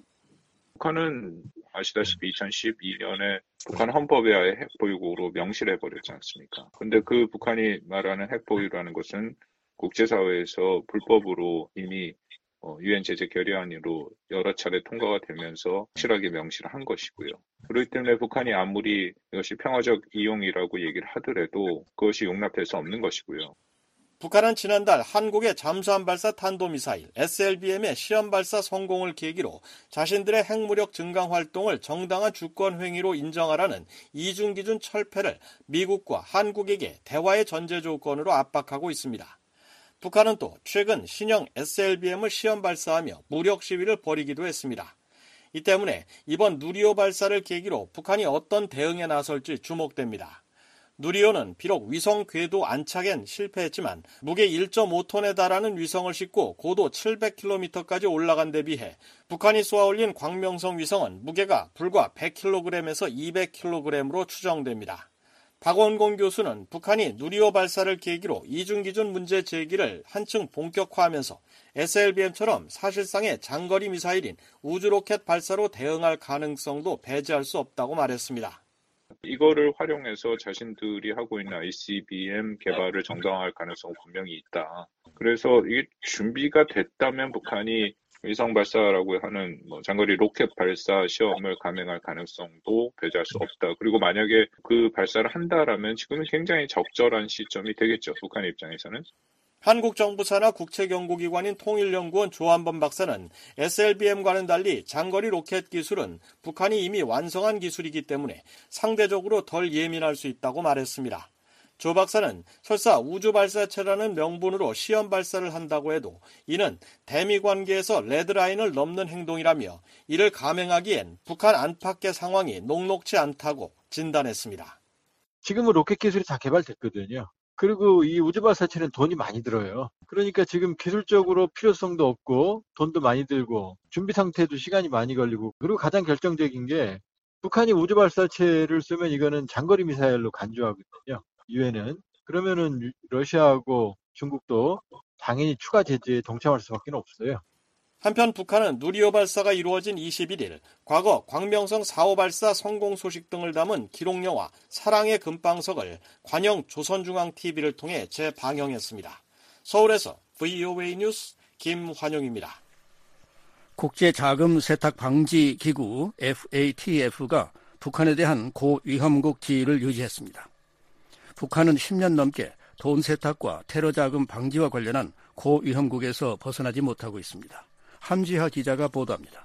북한은 아시다시피 이천십이 년에 북한 헌법에 아예 핵 보유국으로 명시를 해버렸지 않습니까? 근데 그 북한이 말하는 핵 보유라는 것은 국제사회에서 불법으로 이미 유엔 제재 결의안으로 여러 차례 통과가 되면서 확실하게 명시를 한 것이고요. 그렇기 때문에 북한이 아무리 이것이 평화적 이용이라고 얘기를 하더라도 그것이 용납될 수 없는 것이고요. 북한은 지난달 한국의 잠수함 발사 탄도미사일 에스엘비엠의 시험 발사 성공을 계기로 자신들의 핵무력 증강 활동을 정당한 주권 행위로 인정하라는 이중 기준 철폐를 미국과 한국에게 대화의 전제 조건으로 압박하고 있습니다. 북한은 또 최근 신형 에스엘비엠을 시험 발사하며 무력 시위를 벌이기도 했습니다. 이 때문에 이번 누리호 발사를 계기로 북한이 어떤 대응에 나설지 주목됩니다. 누리호는 비록 위성 궤도 안착엔 실패했지만 무게 일 점 오 톤에 달하는 위성을 싣고 고도 칠백 킬로미터까지 올라간 데 비해 북한이 쏘아올린 광명성 위성은 무게가 불과 백 킬로그램에서 이백 킬로그램으로 추정됩니다. 박원공 교수는 북한이 누리호 발사를 계기로 이중기준 문제 제기를 한층 본격화하면서 에스엘비엠처럼 사실상의 장거리 미사일인 우주로켓 발사로 대응할 가능성도 배제할 수 없다고 말했습니다. 이거를 활용해서 자신들이 하고 있는 아이씨비엠 개발을 정당화할 가능성은 분명히 있다. 그래서 이게 준비가 됐다면 북한이 위성 발사라고 하는 뭐 장거리 로켓 발사 시험을 감행할 가능성도 배제할 수 없다. 그리고 만약에 그 발사를 한다라면 지금은 굉장히 적절한 시점이 되겠죠. 북한의 입장에서는. 한국 정부 산하 국책연구기관인 통일연구원 조한범 박사는 에스엘비엠과는 달리 장거리 로켓 기술은 북한이 이미 완성한 기술이기 때문에 상대적으로 덜 예민할 수 있다고 말했습니다. 조 박사는 설사 우주 발사체라는 명분으로 시험 발사를 한다고 해도 이는 대미 관계에서 레드라인을 넘는 행동이라며 이를 감행하기엔 북한 안팎의 상황이 녹록치 않다고 진단했습니다. 지금은 로켓 기술이 다 개발됐거든요. 그리고 이 우주 발사체는 돈이 많이 들어요. 그러니까 지금 기술적으로 필요성도 없고 돈도 많이 들고 준비 상태도 시간이 많이 걸리고, 그리고 가장 결정적인 게 북한이 우주 발사체를 쓰면 이거는 장거리 미사일로 간주하거든요. 유엔은. 그러면은 러시아하고 중국도 당연히 추가 제재에 동참할 수밖에 없어요. 한편 북한은 누리호 발사가 이루어진 이십일 일 과거 광명성 사 호 발사 성공 소식 등을 담은 기록영화 사랑의 금방석을 관영 조선중앙티비를 통해 재방영했습니다. 서울에서 브이오에이 뉴스 김환용입니다. 국제자금세탁방지기구 에프에이티에프가 북한에 대한 고위험국 지위를 유지했습니다. 북한은 십 년 넘게 돈 세탁과 테러 자금 방지와 관련한 고위험국에서 벗어나지 못하고 있습니다. 함지하 기자가 보도합니다.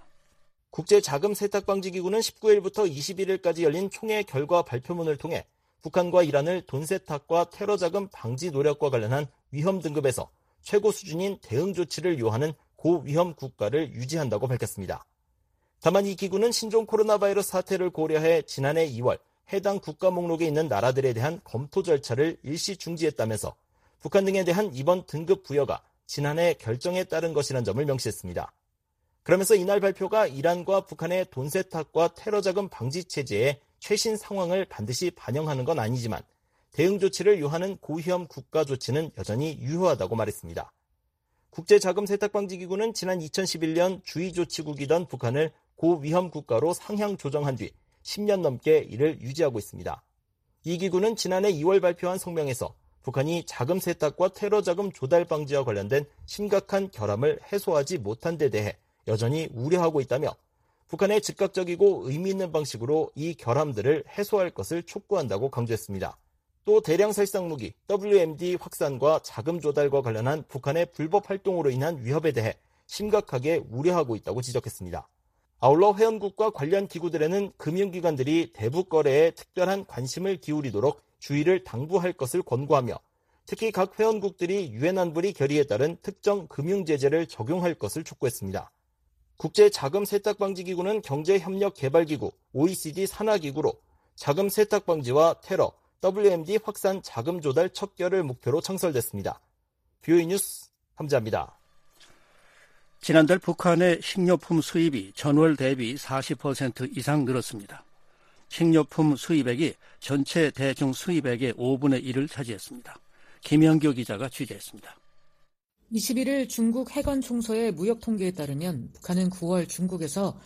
국제자금세탁방지기구는 십구 일부터 이십일 일까지 열린 총회 결과 발표문을 통해 북한과 이란을 돈 세탁과 테러 자금 방지 노력과 관련한 위험 등급에서 최고 수준인 대응 조치를 요하는 고위험 국가를 유지한다고 밝혔습니다. 다만 이 기구는 신종 코로나 바이러스 사태를 고려해 지난해 이월 해당 국가 목록에 있는 나라들에 대한 검토 절차를 일시 중지했다면서 북한 등에 대한 이번 등급 부여가 지난해 결정에 따른 것이라는 점을 명시했습니다. 그러면서 이날 발표가 이란과 북한의 돈 세탁과 테러 자금 방지 체제의 최신 상황을 반드시 반영하는 건 아니지만 대응 조치를 요하는 고위험 국가 조치는 여전히 유효하다고 말했습니다. 국제자금세탁방지기구는 지난 이천십일 년 주의조치국이던 북한을 고위험 국가로 상향 조정한 뒤 십 년 넘게 이를 유지하고 있습니다. 이 기구는 지난해 이월 발표한 성명에서 북한이 자금 세탁과 테러 자금 조달 방지와 관련된 심각한 결함을 해소하지 못한 데 대해 여전히 우려하고 있다며 북한의 즉각적이고 의미 있는 방식으로 이 결함들을 해소할 것을 촉구한다고 강조했습니다. 또 대량 살상 무기 더블유엠디 확산과 자금 조달과 관련한 북한의 불법 활동으로 인한 위협에 대해 심각하게 우려하고 있다고 지적했습니다. 아울러 회원국과 관련 기구들에는 금융기관들이 대북 거래에 특별한 관심을 기울이도록 주의를 당부할 것을 권고하며 특히 각 회원국들이 유엔 안보리 결의에 따른 특정 금융제재를 적용할 것을 촉구했습니다. 국제자금세탁방지기구는 경제협력개발기구 오이시디 산하기구로 자금 세탁 방지와 테러, 더블유엠디 확산 자금 조달 척결을 목표로 창설됐습니다. 뷰이 뉴스 함자입니다. 지난달 북한의 식료품 수입이 전월 대비 사십 퍼센트 이상 늘었습니다. 식료품 수입액이 전체 대중 수입액의 오분의 일을 차지했습니다. 김영교 기자가 취재했습니다. 이십일 일 중국 해관총서의 무역 통계에 따르면 북한은 구월 중국에서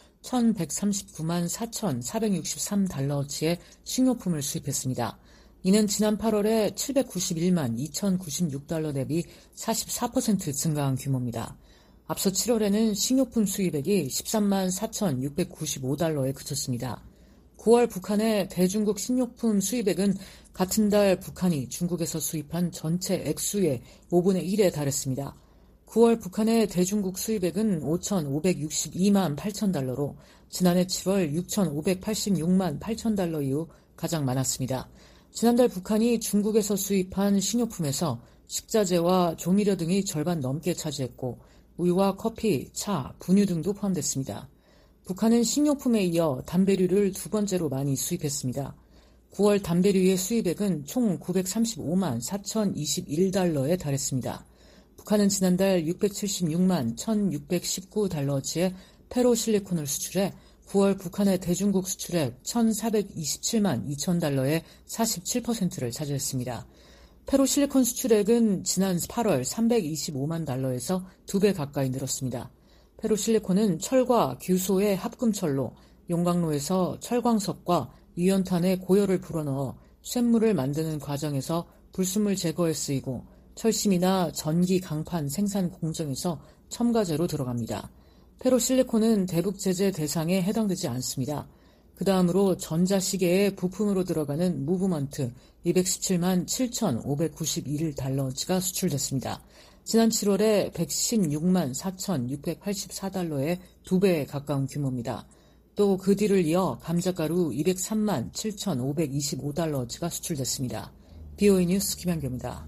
천백삼십구만 사천사백육십삼 달러어치의 식료품을 수입했습니다. 이는 지난 팔월에 칠백구십일만 이천구십육 달러 대비 사십사 퍼센트 증가한 규모입니다. 앞서 칠월에는 식료품 수입액이 십삼만 사천육백구십오 달러에 그쳤습니다. 구월 북한의 대중국 식료품 수입액은 같은 달 북한이 중국에서 수입한 전체 액수의 오분의 일에 달했습니다. 구월 북한의 대중국 수입액은 오천오백육십이만 팔천 달러로 지난해 칠월 육천오백팔십육만 팔천 달러 이후 가장 많았습니다. 지난달 북한이 중국에서 수입한 식료품에서 식자재와 조미료 등이 절반 넘게 차지했고 우유와 커피, 차, 분유 등도 포함됐습니다. 북한은 식료품에 이어 담배류를 두 번째로 많이 수입했습니다. 구월 담배류의 수입액은 총 구백삼십오만 사천이십일 달러에 달했습니다. 북한은 지난달 육백칠십육만 천육백십구 달러어치의 페로실리콘을 수출해 구월 북한의 대중국 수출액 천사백이십칠만 이천 달러의 사십칠 퍼센트를 차지했습니다. 페로실리콘 수출액은 지난 팔월 삼백이십오만 달러에서 두 배 가까이 늘었습니다. 페로실리콘은 철과 규소의 합금철로 용광로에서 철광석과 유연탄의 고열을 불어넣어 쇳물을 만드는 과정에서 불순물 제거에 쓰이고 철심이나 전기 강판 생산 공정에서 첨가제로 들어갑니다. 페로실리콘은 대북 제재 대상에 해당되지 않습니다. 그 다음으로 전자시계의 부품으로 들어가는 무브먼트 이백십칠만 칠천오백구십일 달러어치가 수출됐습니다. 지난 칠월에 백십육만 사천육백팔십사 달러의 두 배에 가까운 규모입니다. 또 그 뒤를 이어 감자가루 이백삼만 칠천오백이십오 달러어치가 수출됐습니다. 비오이 뉴스 김현교입니다.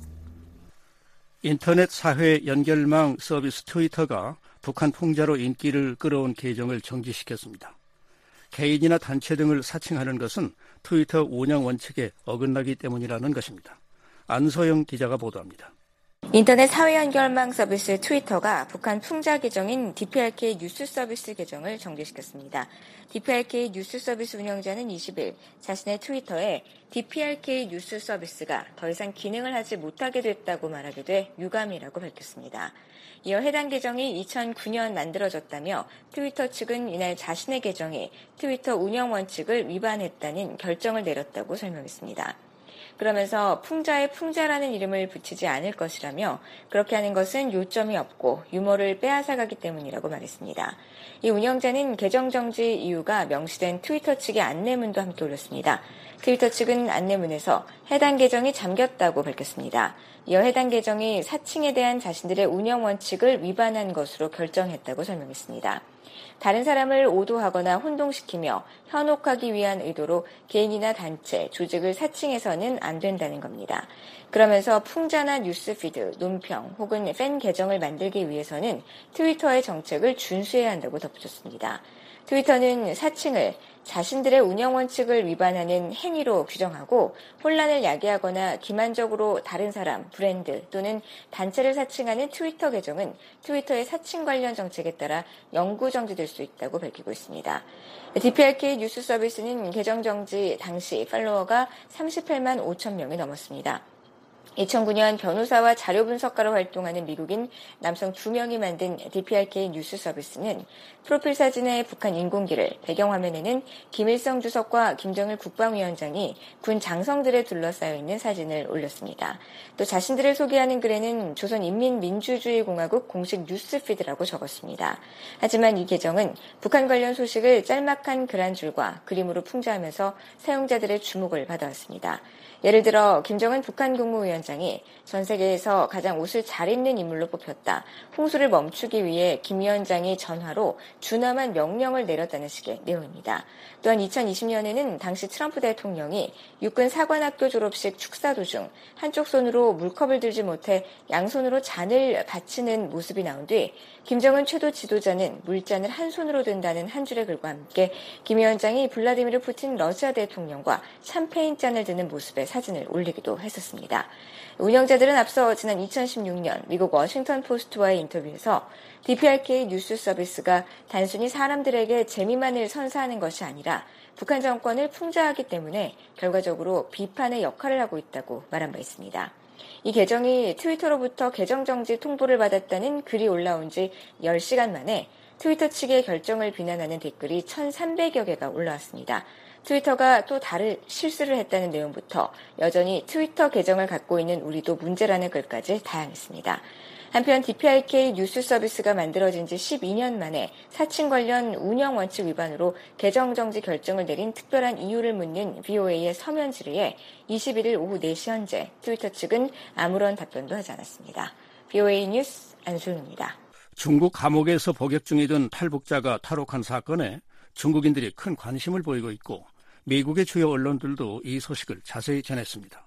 인터넷 사회 연결망 서비스 트위터가 북한 풍자로 인기를 끌어온 계정을 정지시켰습니다. 개인이나 단체 등을 사칭하는 것은 트위터 운영 원칙에 어긋나기 때문이라는 것입니다. 안소영 기자가 보도합니다. 인터넷 사회 연결망 서비스 트위터가 북한 풍자 계정인 디피알케이 뉴스 서비스 계정을 정지시켰습니다. 디피알케이 뉴스 서비스 운영자는 이십 일 자신의 트위터에 디피알케이 뉴스 서비스가 더 이상 기능을 하지 못하게 됐다고 말하게 돼 유감이라고 밝혔습니다. 이어 해당 계정이 이천구 년 만들어졌다며 트위터 측은 이날 자신의 계정이 트위터 운영 원칙을 위반했다는 결정을 내렸다고 설명했습니다. 그러면서 풍자에 풍자라는 이름을 붙이지 않을 것이라며 그렇게 하는 것은 요점이 없고 유머를 빼앗아가기 때문이라고 말했습니다. 이 운영자는 계정 정지 이유가 명시된 트위터 측의 안내문도 함께 올렸습니다. 트위터 측은 안내문에서 해당 계정이 잠겼다고 밝혔습니다. 이어 해당 계정이 사칭에 대한 자신들의 운영 원칙을 위반한 것으로 결정했다고 설명했습니다. 다른 사람을 오도하거나 혼동시키며 현혹하기 위한 의도로 개인이나 단체, 조직을 사칭해서는 안 된다는 겁니다. 그러면서 풍자나 뉴스피드, 논평 혹은 팬 계정을 만들기 위해서는 트위터의 정책을 준수해야 한다고 덧붙였습니다. 트위터는 사칭을 자신들의 운영 원칙을 위반하는 행위로 규정하고 혼란을 야기하거나 기만적으로 다른 사람, 브랜드 또는 단체를 사칭하는 트위터 계정은 트위터의 사칭 관련 정책에 따라 영구 정지될 수 있다고 밝히고 있습니다. 디피알케이 뉴스 서비스는 계정 정지 당시 팔로워가 삼십팔만 오천 명이 넘었습니다. 이천구 년 변호사와 자료 분석가로 활동하는 미국인 남성 두 명이 만든 디피알케이 뉴스 서비스는 프로필 사진의 북한 인공기를, 배경화면에는 김일성 주석과 김정일 국방위원장이 군 장성들에 둘러싸여 있는 사진을 올렸습니다. 또 자신들을 소개하는 글에는 조선인민민주주의공화국 공식 뉴스피드라고 적었습니다. 하지만 이 계정은 북한 관련 소식을 짤막한 글 한 줄과 그림으로 풍자하면서 사용자들의 주목을 받아왔습니다. 예를 들어 김정은 북한 국무위원장이 전 세계에서 가장 옷을 잘 입는 인물로 뽑혔다. 홍수를 멈추기 위해 김 위원장이 전화로 준엄한 명령을 내렸다는 식의 내용입니다. 또한 이천이십 년에는 당시 트럼프 대통령이 육군 사관학교 졸업식 축사 도중 한쪽 손으로 물컵을 들지 못해 양손으로 잔을 받치는 모습이 나온 뒤 김정은 최고 지도자는 물잔을 한 손으로 든다는 한 줄의 글과 함께 김 위원장이 블라디미르 푸틴 러시아 대통령과 샴페인 잔을 드는 모습의 사진을 올리기도 했었습니다. 운영자들은 앞서 지난 이천십육 년 미국 워싱턴 포스트와의 인터뷰에서 디피알케이 뉴스 서비스가 단순히 사람들에게 재미만을 선사하는 것이 아니라 북한 정권을 풍자하기 때문에 결과적으로 비판의 역할을 하고 있다고 말한 바 있습니다. 이 계정이 트위터로부터 계정 정지 통보를 받았다는 글이 올라온 지 열 시간 만에 트위터 측의 결정을 비난하는 댓글이 천삼백여 개가 올라왔습니다. 트위터가 또 다른 실수를 했다는 내용부터 여전히 트위터 계정을 갖고 있는 우리도 문제라는 글까지 다양했습니다. 한편 디피알케이 뉴스 서비스가 만들어진 지 십이 년 만에 사칭 관련 운영 원칙 위반으로 계정 정지 결정을 내린 특별한 이유를 묻는 브이오에이의 서면 질의에 이십일 일 오후 네 시 현재 트위터 측은 아무런 답변도 하지 않았습니다. 브이오에이 뉴스 안소영입니다. 중국 감옥에서 복역 중이던 탈북자가 탈옥한 사건에 중국인들이 큰 관심을 보이고 있고 미국의 주요 언론들도 이 소식을 자세히 전했습니다.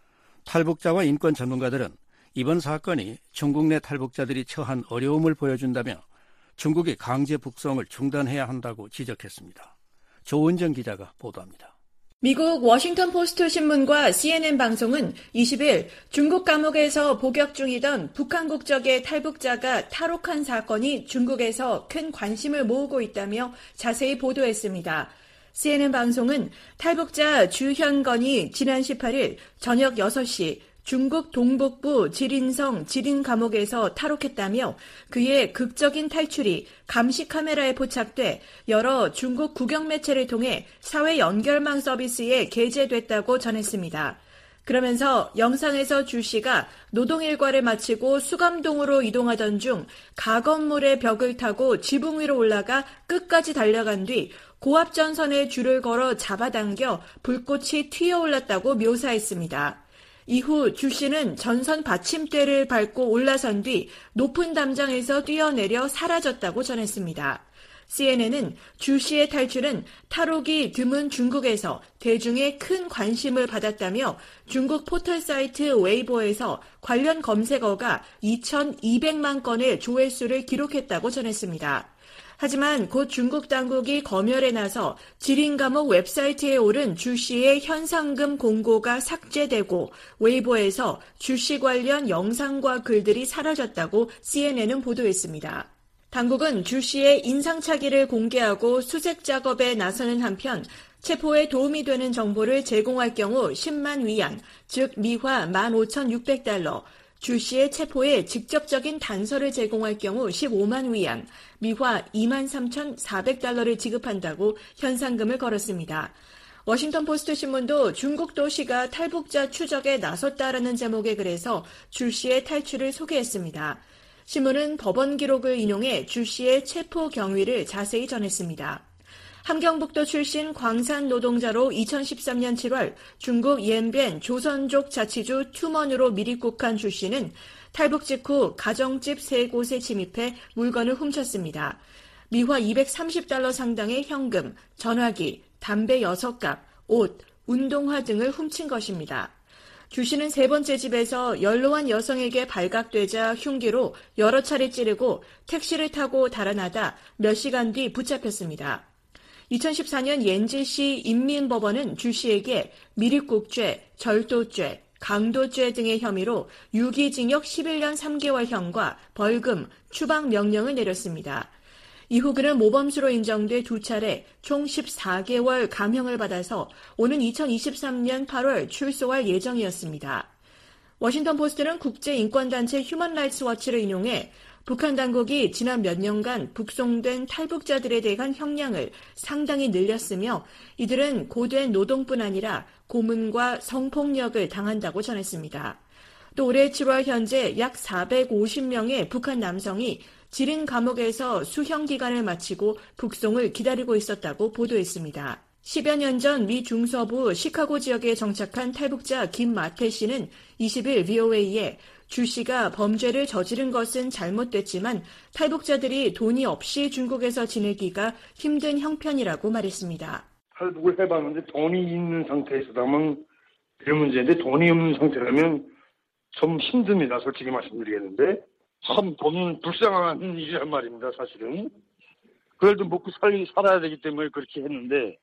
탈북자와 인권 전문가들은 이번 사건이 중국 내 탈북자들이 처한 어려움을 보여준다며 중국이 강제 북송을 중단해야 한다고 지적했습니다. 조은정 기자가 보도합니다. 미국 워싱턴 포스트 신문과 씨엔엔 방송은 이십 일 중국 감옥에서 복역 중이던 북한 국적의 탈북자가 탈옥한 사건이 중국에서 큰 관심을 모으고 있다며 자세히 보도했습니다. 씨엔엔 방송은 탈북자 주현건이 지난 십팔 일 저녁 여섯 시 중국 동북부 지린성 지린 감옥에서 탈옥했다며 그의 극적인 탈출이 감시 카메라에 포착돼 여러 중국 국영 매체를 통해 사회 연결망 서비스에 게재됐다고 전했습니다. 그러면서 영상에서 주 씨가 노동 일과를 마치고 수감동으로 이동하던 중 가건물의 벽을 타고 지붕 위로 올라가 끝까지 달려간 뒤 고압전선에 줄을 걸어 잡아당겨 불꽃이 튀어올랐다고 묘사했습니다. 이후 주 씨는 전선 받침대를 밟고 올라선 뒤 높은 담장에서 뛰어내려 사라졌다고 전했습니다. 씨엔엔은 주 씨의 탈출은 탈옥이 드문 중국에서 대중의 큰 관심을 받았다며 중국 포털 사이트 웨이보에서 관련 검색어가 이천이백만 건의 조회수를 기록했다고 전했습니다. 하지만 곧 중국 당국이 검열에 나서 지린 감옥 웹사이트에 오른 주 씨의 현상금 공고가 삭제되고 웨이보에서 주 씨 관련 영상과 글들이 사라졌다고 씨엔엔은 보도했습니다. 당국은 주 씨의 인상착의를 공개하고 수색 작업에 나서는 한편 체포에 도움이 되는 정보를 제공할 경우 십만 위안, 즉 미화 만 오천육백 달러, 주 씨의 체포에 직접적인 단서를 제공할 경우 십오만 위안, 미화 이만 삼천사백 달러를 지급한다고 현상금을 걸었습니다. 워싱턴 포스트 신문도 중국 도시가 탈북자 추적에 나섰다라는 제목의 글에서 주 씨의 탈출을 소개했습니다. 신문은 법원 기록을 인용해 주 씨의 체포 경위를 자세히 전했습니다. 함경북도 출신 광산 노동자로 이천십삼 년 칠월 중국 옌비엔 조선족 자치주 튜먼으로 미립국한 주 씨는 탈북 직후 가정집 세 곳에 침입해 물건을 훔쳤습니다. 미화 이백삼십 달러 상당의 현금, 전화기, 담배 여섯 갑, 옷, 운동화 등을 훔친 것입니다. 주 씨는 세 번째 집에서 연로한 여성에게 발각되자 흉기로 여러 차례 찌르고 택시를 타고 달아나다 몇 시간 뒤 붙잡혔습니다. 이천십사 년 옌지시 인민법원은 주 씨에게 미립국죄, 절도죄, 강도죄 등의 혐의로 유기징역 십일 년 삼 개월형과 벌금, 추방명령을 내렸습니다. 이후 그는 모범수로 인정돼 두 차례 총 십사 개월 감형을 받아서 오는 이천이십삼 년 팔월 출소할 예정이었습니다. 워싱턴 포스트는 국제인권단체 휴먼 라이츠 워치를 인용해 북한 당국이 지난 몇 년간 북송된 탈북자들에 대한 형량을 상당히 늘렸으며 이들은 고된 노동뿐 아니라 고문과 성폭력을 당한다고 전했습니다. 또 올해 칠월 현재 약 사백오십 명의 북한 남성이 지린 감옥에서 수형 기간을 마치고 북송을 기다리고 있었다고 보도했습니다. 십여 년 전 미 중서부 시카고 지역에 정착한 탈북자 김마태 씨는 이십 일 브이오에이에 주 씨가 범죄를 저지른 것은 잘못됐지만 탈북자들이 돈이 없이 중국에서 지내기가 힘든 형편이라고 말했습니다. 탈북을 해봤는데 돈이 있는 상태에서라면 이런 문제인데 돈이 없는 상태라면 좀 힘듭니다. 솔직히 말씀드리겠는데 참 돈은 불쌍한 일이란 말입니다. 사실은. 그래도 먹고 살, 살아야 되기 때문에 그렇게 했는데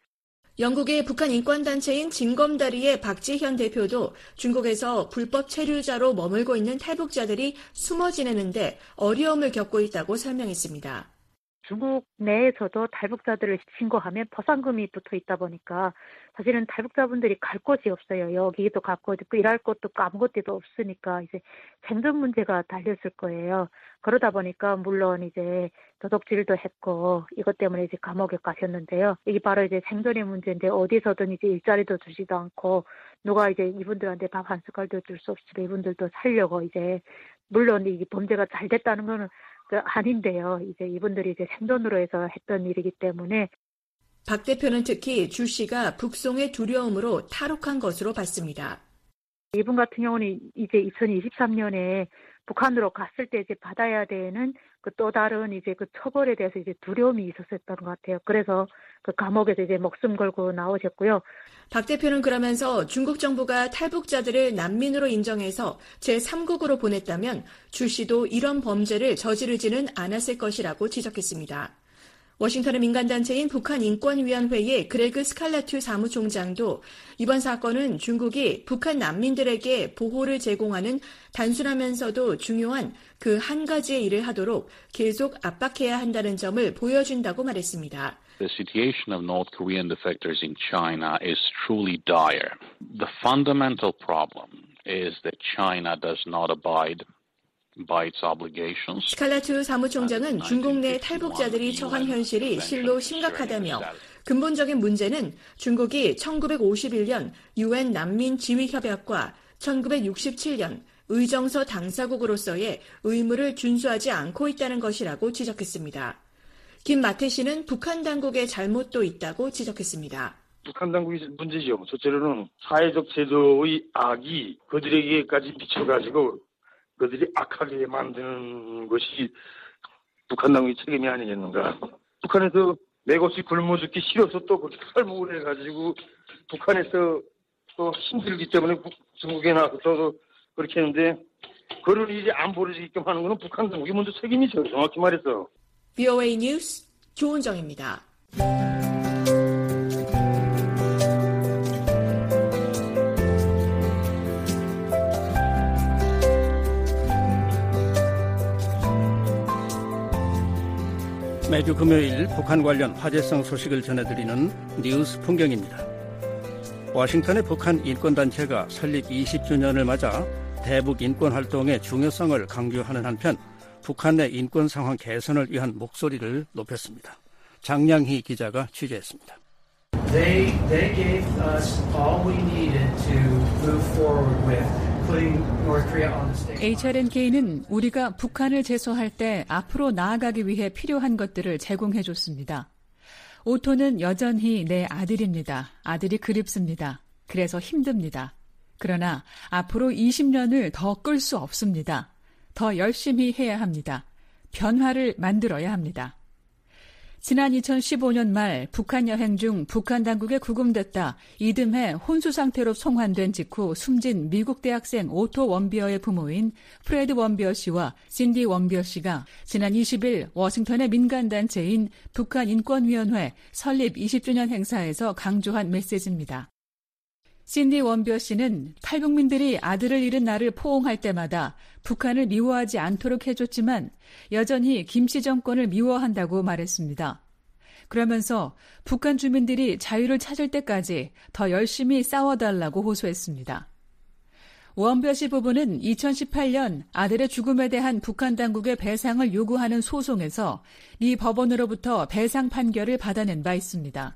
영국의 북한 인권단체인 징검다리의 박지현 대표도 중국에서 불법 체류자로 머물고 있는 탈북자들이 숨어 지내는데 어려움을 겪고 있다고 설명했습니다. 중국 내에서도 탈북자들을 신고하면 포상금이 붙어 있다 보니까 사실은 탈북자분들이 갈 곳이 없어요. 여기도 갈 곳 있고 일할 곳도 없고 아무것도 없으니까 이제 생존 문제가 달렸을 거예요. 그러다 보니까 물론 이제 도둑질도 했고 이것 때문에 이제 감옥에 가셨는데요. 이게 바로 이제 생존의 문제인데 어디서든 이제 일자리도 주지도 않고 누가 이제 이분들한테 밥 한 숟갈도 줄 수 없으니까 이분들도 살려고 이제 물론 이 범죄가 잘 됐다는 거는 아닌데요. 이제 이분들이 이제 생존으로 해서 했던 일이기 때문에 박 대표는 특히 주 씨가 북송의 두려움으로 탈옥한 것으로 봤습니다. 이분 같은 경우는 이제 이천이십삼 년에 북한으로 갔을 때 이제 받아야 되는 그 또 다른 이제 그 처벌에 대해서 이제 두려움이 있었었던 것 같아요. 그래서 그 감옥에서 이제 목숨 걸고 나오셨고요. 박 대표는 그러면서 중국 정부가 탈북자들을 난민으로 인정해서 제삼 국으로 보냈다면 주 씨도 이런 범죄를 저지르지는 않았을 것이라고 지적했습니다. 워싱턴의 민간단체인 북한인권위원회의 그레그 스칼라투 사무총장도 이번 사건은 중국이 북한 난민들에게 보호를 제공하는 단순하면서도 중요한 그 한 가지의 일을 하도록 계속 압박해야 한다는 점을 보여준다고 말했습니다. The situation of North Korean defectors in China is truly dire. The fundamental problem is that China does not abide 스칼라투 사무총장은 중국 내 탈북자들이 처한 현실이 실로 심각하다며 근본적인 문제는 중국이 천구백오십일 년 유엔 난민 지휘협약과 천구백육십칠 년 의정서 당사국으로서의 의무를 준수하지 않고 있다는 것이라고 지적했습니다. 김마태 씨는 북한 당국의 잘못도 있다고 지적했습니다. 북한 당국이 문제죠. 첫째로는 사회적 제도의 악이 그들에게까지 미쳐가지고 그들이 악하게 만드는 것이 북한 당국의 책임이 아니겠는가. 북한에서 맥없이 굶어 죽기 싫어서 또 그렇게 탈북을 해가지고 북한에서 또 힘들기 때문에 중국에 나와서 또 그렇게 했는데 그런 일이 안 벌어지게끔 하는 것은 북한 당국이 먼저 책임이죠. 정확히 말해서. 브이오에이 뉴스 조은정입니다. 매주 금요일 북한 관련 화제성 소식을 전해드리는 뉴스 풍경입니다. 워싱턴의 북한 인권단체가 설립 이십 주년을 맞아 대북 인권활동의 중요성을 강조하는 한편 북한 내 인권 상황 개선을 위한 목소리를 높였습니다. 장량희 기자가 취재했습니다. They, they gave us all we needed to move forward with putting North Korea on the stage. 에이치알엔케이는 우리가 북한을 제소할 때 앞으로 나아가기 위해 필요한 것들을 제공해줬습니다. 오토는 여전히 내 아들입니다. 아들이 그립습니다. 그래서 힘듭니다. 그러나 앞으로 이십 년을 더 끌 수 없습니다. 더 열심히 해야 합니다. 변화를 만들어야 합니다. 지난 이천십오 년 말 북한 여행 중 북한 당국에 구금됐다 이듬해 혼수 상태로 송환된 직후 숨진 미국 대학생 오토 원비어의 부모인 프레드 원비어 씨와 신디 원비어 씨가 지난 이십 일 워싱턴의 민간단체인 북한인권위원회 설립 이십 주년 행사에서 강조한 메시지입니다. 신디 원비어 씨는 탈북민들이 아들을 잃은 나를 포옹할 때마다 북한을 미워하지 않도록 해줬지만 여전히 김씨 정권을 미워한다고 말했습니다. 그러면서 북한 주민들이 자유를 찾을 때까지 더 열심히 싸워달라고 호소했습니다. 원비어 씨 부부는 이천십팔 년 아들의 죽음에 대한 북한 당국의 배상을 요구하는 소송에서 미 법원으로부터 배상 판결을 받아낸 바 있습니다.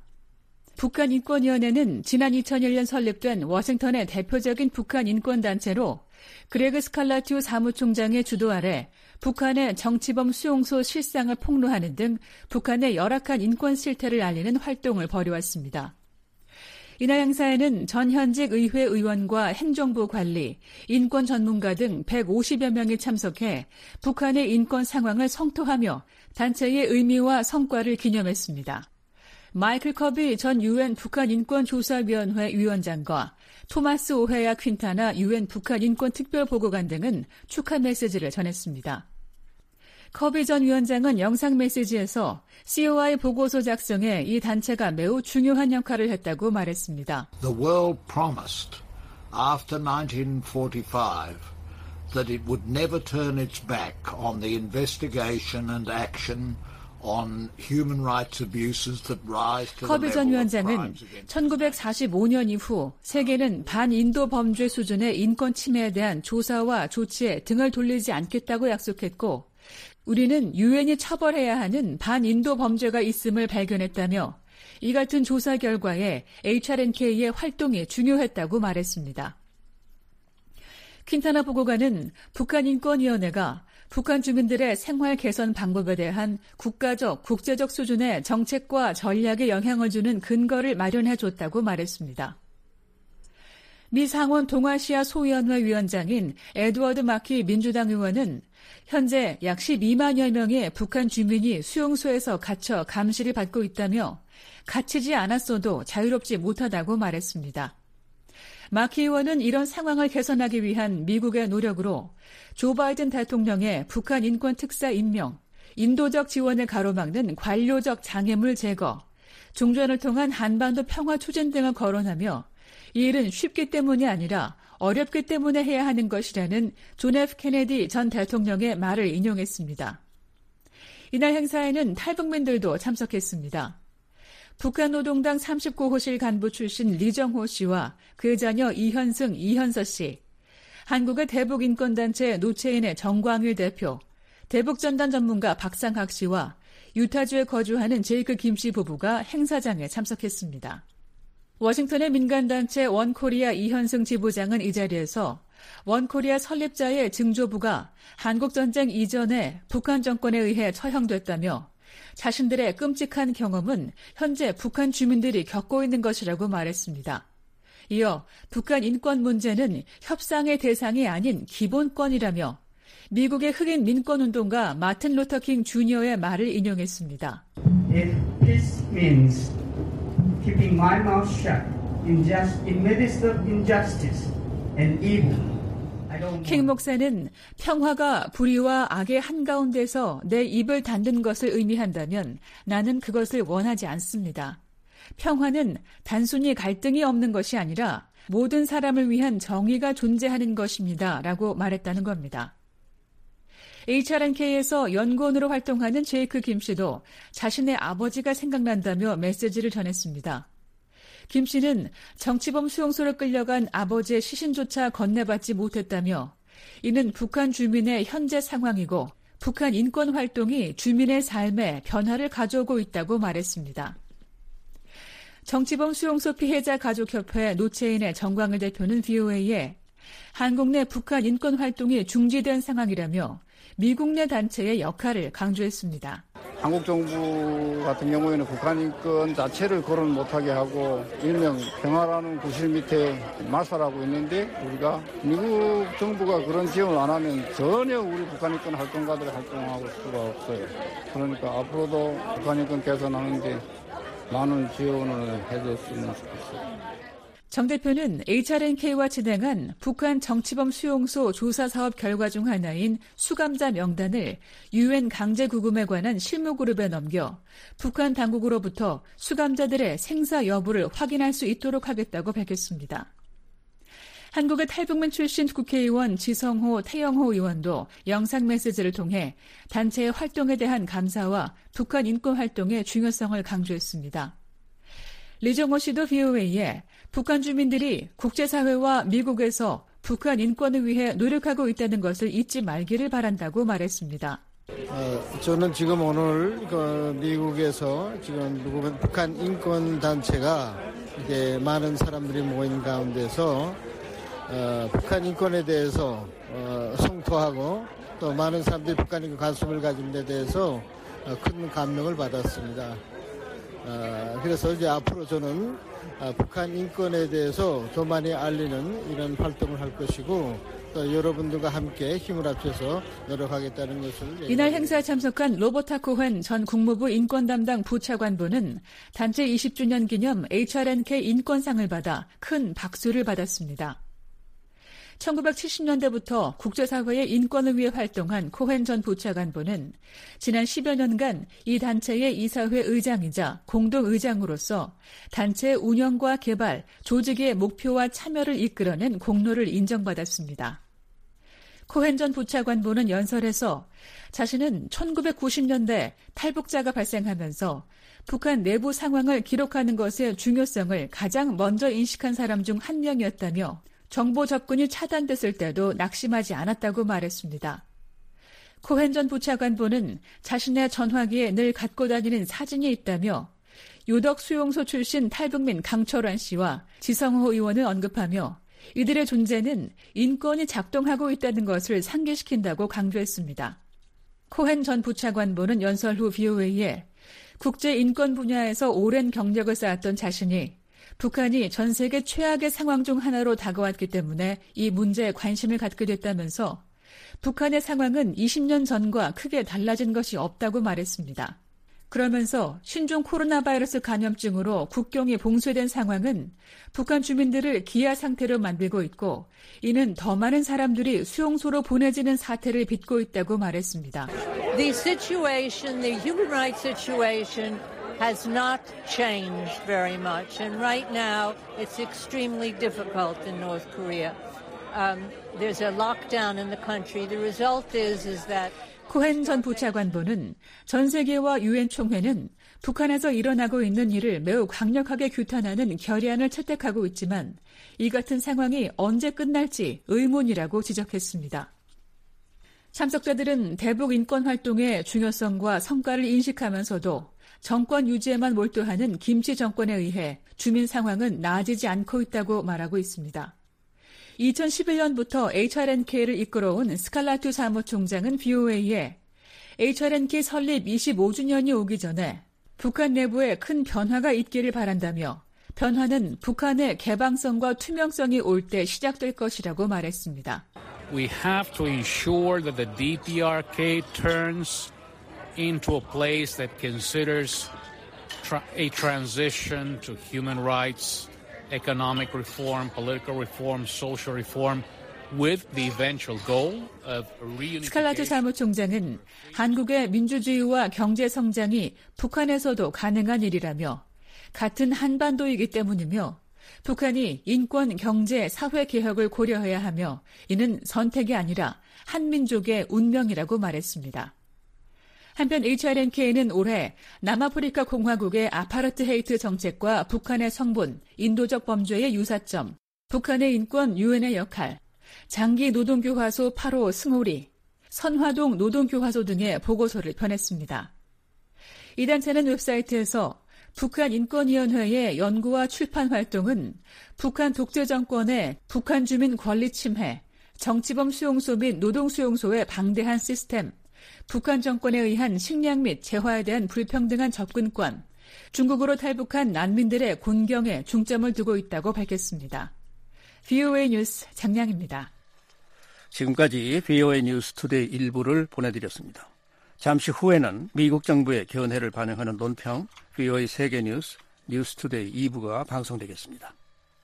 북한인권위원회는 지난 이천일 년 설립된 워싱턴의 대표적인 북한 인권단체로 그레그 스칼라튜 사무총장의 주도 아래 북한의 정치범 수용소 실상을 폭로하는 등 북한의 열악한 인권 실태를 알리는 활동을 벌여왔습니다. 이날 행사에는 전현직 의회 의원과 행정부 관리, 인권 전문가 등 백오십여 명이 참석해 북한의 인권 상황을 성토하며 단체의 의미와 성과를 기념했습니다. 마이클 커비 전 유엔 북한인권조사위원회 위원장과 토마스 오헤야 퀸타나 유엔 북한인권특별보고관 등은 축하 메시지를 전했습니다. 커비 전 위원장은 영상 메시지에서 씨오아이 보고서 작성에 이 단체가 매우 중요한 역할을 했다고 말했습니다. The world promised after nineteen forty-five that it would never turn its back on the investigation and action on human rights abuses that rise to the 커비 전 level of 위원장은 crimes against 천구백사십오 년 이후 세계는 반인도 범죄 수준의 인권 침해에 대한 조사와 조치에 등을 돌리지 않겠다고 약속했고 우리는 유엔이 처벌해야 하는 반인도 범죄가 있음을 발견했다며 이 같은 조사 결과에 에이치알엔케이의 활동이 중요했다고 말했습니다. 퀸타나 보고관은 북한인권위원회가 북한 주민들의 생활 개선 방법에 대한 국가적, 국제적 수준의 정책과 전략에 영향을 주는 근거를 마련해줬다고 말했습니다. 미 상원 동아시아 소위원회 위원장인 에드워드 마키 민주당 의원은 현재 약 십이만여 명의 북한 주민이 수용소에서 갇혀 감시를 받고 있다며 갇히지 않았어도 자유롭지 못하다고 말했습니다. 마키 의원은 이런 상황을 개선하기 위한 미국의 노력으로 조 바이든 대통령의 북한 인권 특사 임명, 인도적 지원을 가로막는 관료적 장애물 제거, 종전을 통한 한반도 평화 추진 등을 거론하며 이 일은 쉽기 때문이 아니라 어렵기 때문에 해야 하는 것이라는 존 에프 케네디 전 대통령의 말을 인용했습니다. 이날 행사에는 탈북민들도 참석했습니다. 북한 노동당 삼십구 호실 간부 출신 리정호 씨와 그 자녀 이현승, 이현서 씨, 한국의 대북인권단체 노체인의 정광일 대표, 대북전단 전문가 박상학 씨와 유타주에 거주하는 제이크 김 씨 부부가 행사장에 참석했습니다. 워싱턴의 민간단체 원코리아 이현승 지부장은 이 자리에서 원코리아 설립자의 증조부가 한국전쟁 이전에 북한 정권에 의해 처형됐다며 자신들의 끔찍한 경험은 현재 북한 주민들이 겪고 있는 것이라고 말했습니다. 이어 북한 인권 문제는 협상의 대상이 아닌 기본권이라며 미국의 흑인 민권운동가 마틴 루터 킹 주니어의 말을 인용했습니다. If this means keeping my mouth shut in just in midst of injustice and evil, 킹 목사는 평화가 불의와 악의 한가운데서 내 입을 닫는 것을 의미한다면 나는 그것을 원하지 않습니다. 평화는 단순히 갈등이 없는 것이 아니라 모든 사람을 위한 정의가 존재하는 것입니다. 라고 말했다는 겁니다. 에이치알엔케이에서 연구원으로 활동하는 제이크 김 씨도 자신의 아버지가 생각난다며 메시지를 전했습니다. 김 씨는 정치범 수용소로 끌려간 아버지의 시신조차 건네받지 못했다며 이는 북한 주민의 현재 상황이고 북한 인권 활동이 주민의 삶에 변화를 가져오고 있다고 말했습니다. 정치범 수용소 피해자 가족협회 노채인의 정광을 대표는 브이오에이에 한국 내 북한 인권 활동이 중지된 상황이라며 미국 내 단체의 역할을 강조했습니다. 한국 정부 같은 경우에는 북한 인권 자체를 거론 못하게 하고 일명 평화라는 구실 밑에 말살하고 있는데 우리가 미국 정부가 그런 지원을 안 하면 전혀 우리 북한 인권 활동가들이 활동할 수가 없어요. 그러니까 앞으로도 북한 인권 개선하는데 많은 지원을 해줬으면 좋겠어요. 정 대표는 에이치알엔케이와 진행한 북한 정치범 수용소 조사 사업 결과 중 하나인 수감자 명단을 유엔 강제구금에 관한 실무그룹에 넘겨 북한 당국으로부터 수감자들의 생사 여부를 확인할 수 있도록 하겠다고 밝혔습니다. 한국의 탈북민 출신 국회의원 지성호, 태영호 의원도 영상 메시지를 통해 단체의 활동에 대한 감사와 북한 인권 활동의 중요성을 강조했습니다. 리정호 씨도 브이오에이에 북한 주민들이 국제사회와 미국에서 북한 인권을 위해 노력하고 있다는 것을 잊지 말기를 바란다고 말했습니다. 어, 저는 지금 오늘 그 미국에서 지금 북한 인권 단체가 이렇게 많은 사람들이 모인 가운데서 어, 북한 인권에 대해서 어, 성토하고 또 많은 사람들이 북한 인권 관심을 가진 데 대해서 어, 큰 감명을 받았습니다. 어, 그래서 이제 앞으로 저는 어, 북한 인권에 대해서 더 많이 알리는 이런 활동을 할 것이고 또 여러분들과 함께 힘을 합쳐서 노력하겠다는 것을 이날 행사에 참석한 로버타 코헨 전 국무부 인권 담당 부차관보는 단체 이십 주년 기념 에이치알엔케이 인권상을 받아 큰 박수를 받았습니다. 천구백칠십 년대부터 국제사회의 인권을 위해 활동한 코헨 전 부차관보는 지난 십여 년간 이 단체의 이사회 의장이자 공동의장으로서 단체 운영과 개발, 조직의 목표와 참여를 이끌어낸 공로를 인정받았습니다. 코헨 전 부차관보는 연설에서 자신은 천구백구십 년대 탈북자가 발생하면서 북한 내부 상황을 기록하는 것의 중요성을 가장 먼저 인식한 사람 중 한 명이었다며 정보 접근이 차단됐을 때도 낙심하지 않았다고 말했습니다. 코헨 전 부차관보는 자신의 전화기에 늘 갖고 다니는 사진이 있다며 요덕 수용소 출신 탈북민 강철환 씨와 지성호 의원을 언급하며 이들의 존재는 인권이 작동하고 있다는 것을 상기시킨다고 강조했습니다. 코헨 전 부차관보는 연설 후 브이오에이에 국제 인권 분야에서 오랜 경력을 쌓았던 자신이 북한이 전 세계 최악의 상황 중 하나로 다가왔기 때문에 이 문제에 관심을 갖게 됐다면서 북한의 상황은 이십 년 전과 크게 달라진 것이 없다고 말했습니다. 그러면서 신종 코로나 바이러스 감염증으로 국경이 봉쇄된 상황은 북한 주민들을 기아 상태로 만들고 있고 이는 더 많은 사람들이 수용소로 보내지는 사태를 빚고 있다고 말했습니다. The situation, the human rights situation has not changed very much, and right now it's extremely difficult in North Korea. Um, there's a lockdown in the country. The result is is that 코헨 전 부차관보는 전 세계와 유엔 총회는 북한에서 일어나고 있는 일을 매우 강력하게 규탄하는 결의안을 채택하고 있지만 이 같은 상황이 언제 끝날지 의문이라고 지적했습니다. 참석자들은 대북 인권 활동의 중요성과 성과를 인식하면서도 정권 유지에만 몰두하는 김치 정권에 의해 주민 상황은 나아지지 않고 있다고 말하고 있습니다. 이천십일 년부터 에이치알엔케이를 이끌어온 스칼라투 사무총장은 브이오에이에 에이치알엔케이 설립 이십오 주년이 오기 전에 북한 내부에 큰 변화가 있기를 바란다며 변화는 북한의 개방성과 투명성이 올 때 시작될 것이라고 말했습니다. We have to ensure that the 디피아르케이 turns into a place that considers tra- a transition to human rights, economic reform, political reform, social reform with the eventual goal of reunification. 스칼라트 사무총장은 한국의 민주주의와 경제 성장이 북한에서도 가능한 일이라며 같은 한반도이기 때문이며 북한이 인권, 경제, 사회 개혁을 고려해야 하며 이는 선택이 아니라 한민족의 운명이라고 말했습니다. 한편 에이치알엔케이는 올해 남아프리카 공화국의 아파르트헤이트 정책과 북한의 성분, 인도적 범죄의 유사점, 북한의 인권 유엔의 역할, 장기 노동교화소 팔 호 승오리, 선화동 노동교화소 등의 보고서를 펴냈습니다. 이 단체는 웹사이트에서 북한 인권위원회의 연구와 출판 활동은 북한 독재 정권의 북한 주민 권리 침해, 정치범 수용소 및 노동 수용소의 방대한 시스템, 북한 정권에 의한 식량 및 재화에 대한 불평등한 접근권, 중국으로 탈북한 난민들의 곤경에 중점을 두고 있다고 밝혔습니다. 브이오에이 뉴스 장량입니다. 지금까지 브이오에이 뉴스 투데이 일부를 보내드렸습니다. 잠시 후에는 미국 정부의 견해를 반영하는 논평 브이오에이 세계뉴스 뉴스 투데이 이 부가 방송되겠습니다.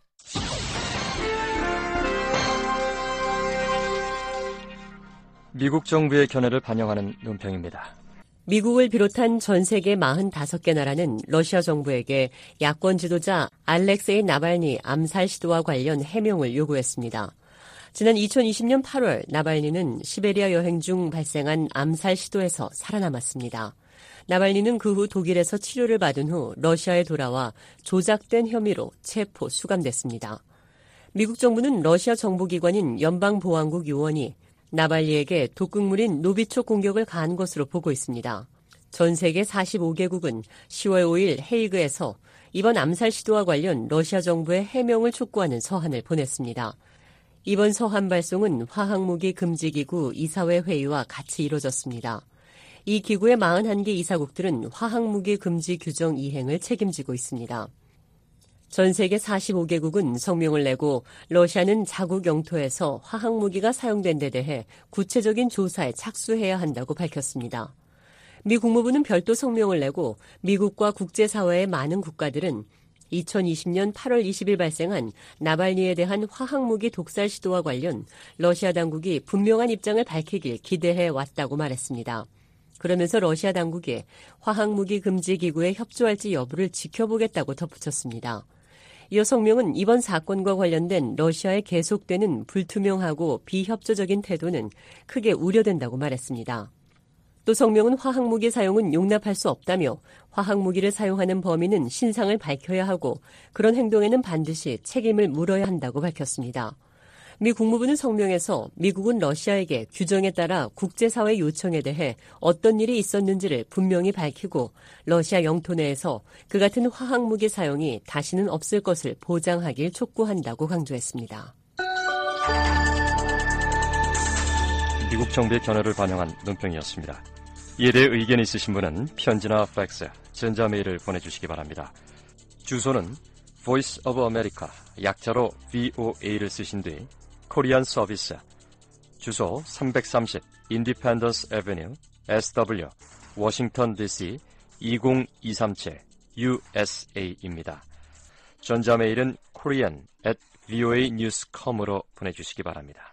미국 정부의 견해를 반영하는 논평입니다. 미국을 비롯한 전 세계 사십오 개 나라는 러시아 정부에게 야권 지도자 알렉세이 나발니 암살 시도와 관련 해명을 요구했습니다. 지난 이천이십 년 팔월 나발니는 시베리아 여행 중 발생한 암살 시도에서 살아남았습니다. 나발니는 그 후 독일에서 치료를 받은 후 러시아에 돌아와 조작된 혐의로 체포 수감됐습니다. 미국 정부는 러시아 정보기관인 연방보안국 요원이 나발니에게 독극물인 노비촉 공격을 가한 것으로 보고 있습니다. 전 세계 사십오 개국은 시월 오일 헤이그에서 이번 암살 시도와 관련 러시아 정부의 해명을 촉구하는 서한을 보냈습니다. 이번 서한 발송은 화학무기 금지기구 이사회 회의와 같이 이뤄졌습니다. 이 기구의 사십일 개 이사국들은 화학무기 금지 규정 이행을 책임지고 있습니다. 전 세계 사십오 개국은 성명을 내고 러시아는 자국 영토에서 화학무기가 사용된 데 대해 구체적인 조사에 착수해야 한다고 밝혔습니다. 미 국무부는 별도 성명을 내고 미국과 국제사회의 많은 국가들은 이천이십 년 팔월 이십일 발생한 나발니에 대한 화학무기 독살 시도와 관련 러시아 당국이 분명한 입장을 밝히길 기대해 왔다고 말했습니다. 그러면서 러시아 당국이 화학무기 금지 기구에 협조할지 여부를 지켜보겠다고 덧붙였습니다. 이어 성명은 이번 사건과 관련된 러시아의 계속되는 불투명하고 비협조적인 태도는 크게 우려된다고 말했습니다. 또 성명은 화학무기 사용은 용납할 수 없다며 화학무기를 사용하는 범인은 신상을 밝혀야 하고 그런 행동에는 반드시 책임을 물어야 한다고 밝혔습니다. 미 국무부는 성명에서 미국은 러시아에게 규정에 따라 국제사회 요청에 대해 어떤 일이 있었는지를 분명히 밝히고 러시아 영토 내에서 그 같은 화학무기 사용이 다시는 없을 것을 보장하길 촉구한다고 강조했습니다. 미국 정부의 견해를 반영한 논평이었습니다. 이에 대해 의견이 있으신 분은 편지나 팩스, 전자메일을 보내주시기 바랍니다. 주소는 Voice of America, 약자로 브이오에이를 쓰신 뒤 코리안 서비스, 주소 삼백삼십 Independence Avenue, 에스더블유, 워싱턴 디씨 이공이삼칠 유에스에이입니다. 전자메일은 korean at 브이오에이 뉴스 닷 컴으로 보내주시기 바랍니다.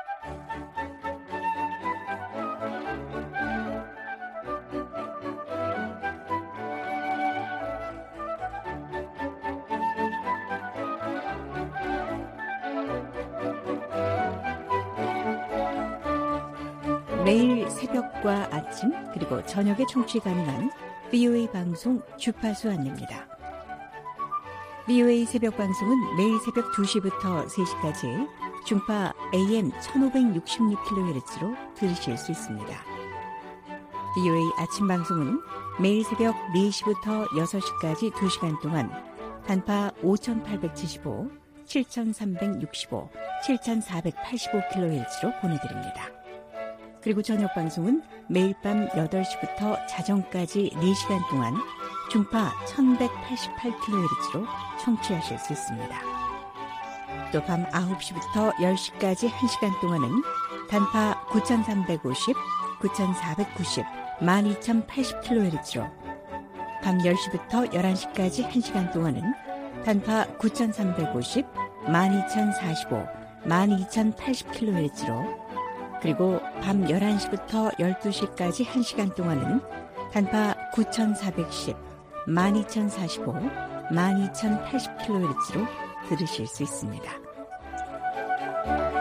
매일 새벽과 아침 그리고 저녁에 청취 가능한 브이오에이 방송 주파수 안내입니다. 브이오에이 새벽 방송은 매일 새벽 두 시부터 세 시까지 중파 에이엠 천오백육십육 킬로헤르츠로 들으실 수 있습니다. 브이오에이 아침 방송은 매일 새벽 네 시부터 여섯 시까지 두 시간 동안 단파 오천팔백칠십오, 칠천삼백육십오, 칠천사백팔십오 킬로헤르츠로 보내드립니다. 그리고 저녁 방송은 매일 밤 여덟 시부터 자정까지 네 시간 동안 중파 천백팔십팔 킬로헤르츠로 청취하실 수 있습니다. 또 밤 아홉 시부터 열 시까지 한 시간 동안은 단파 구천삼백오십, 구천사백구십, 만 이천팔십 킬로헤르츠로 밤 열 시부터 열한 시까지 한 시간 동안은 단파 구천삼백오십, 만 이천사십오, 만 이천팔십 킬로헤르츠로, 그리고 밤 열한 시부터 열두 시까지 한 시간 동안은 단파 구천사백십, 만 이천사십오, 만 이천팔십 킬로헤르츠로 들으실 수 있습니다.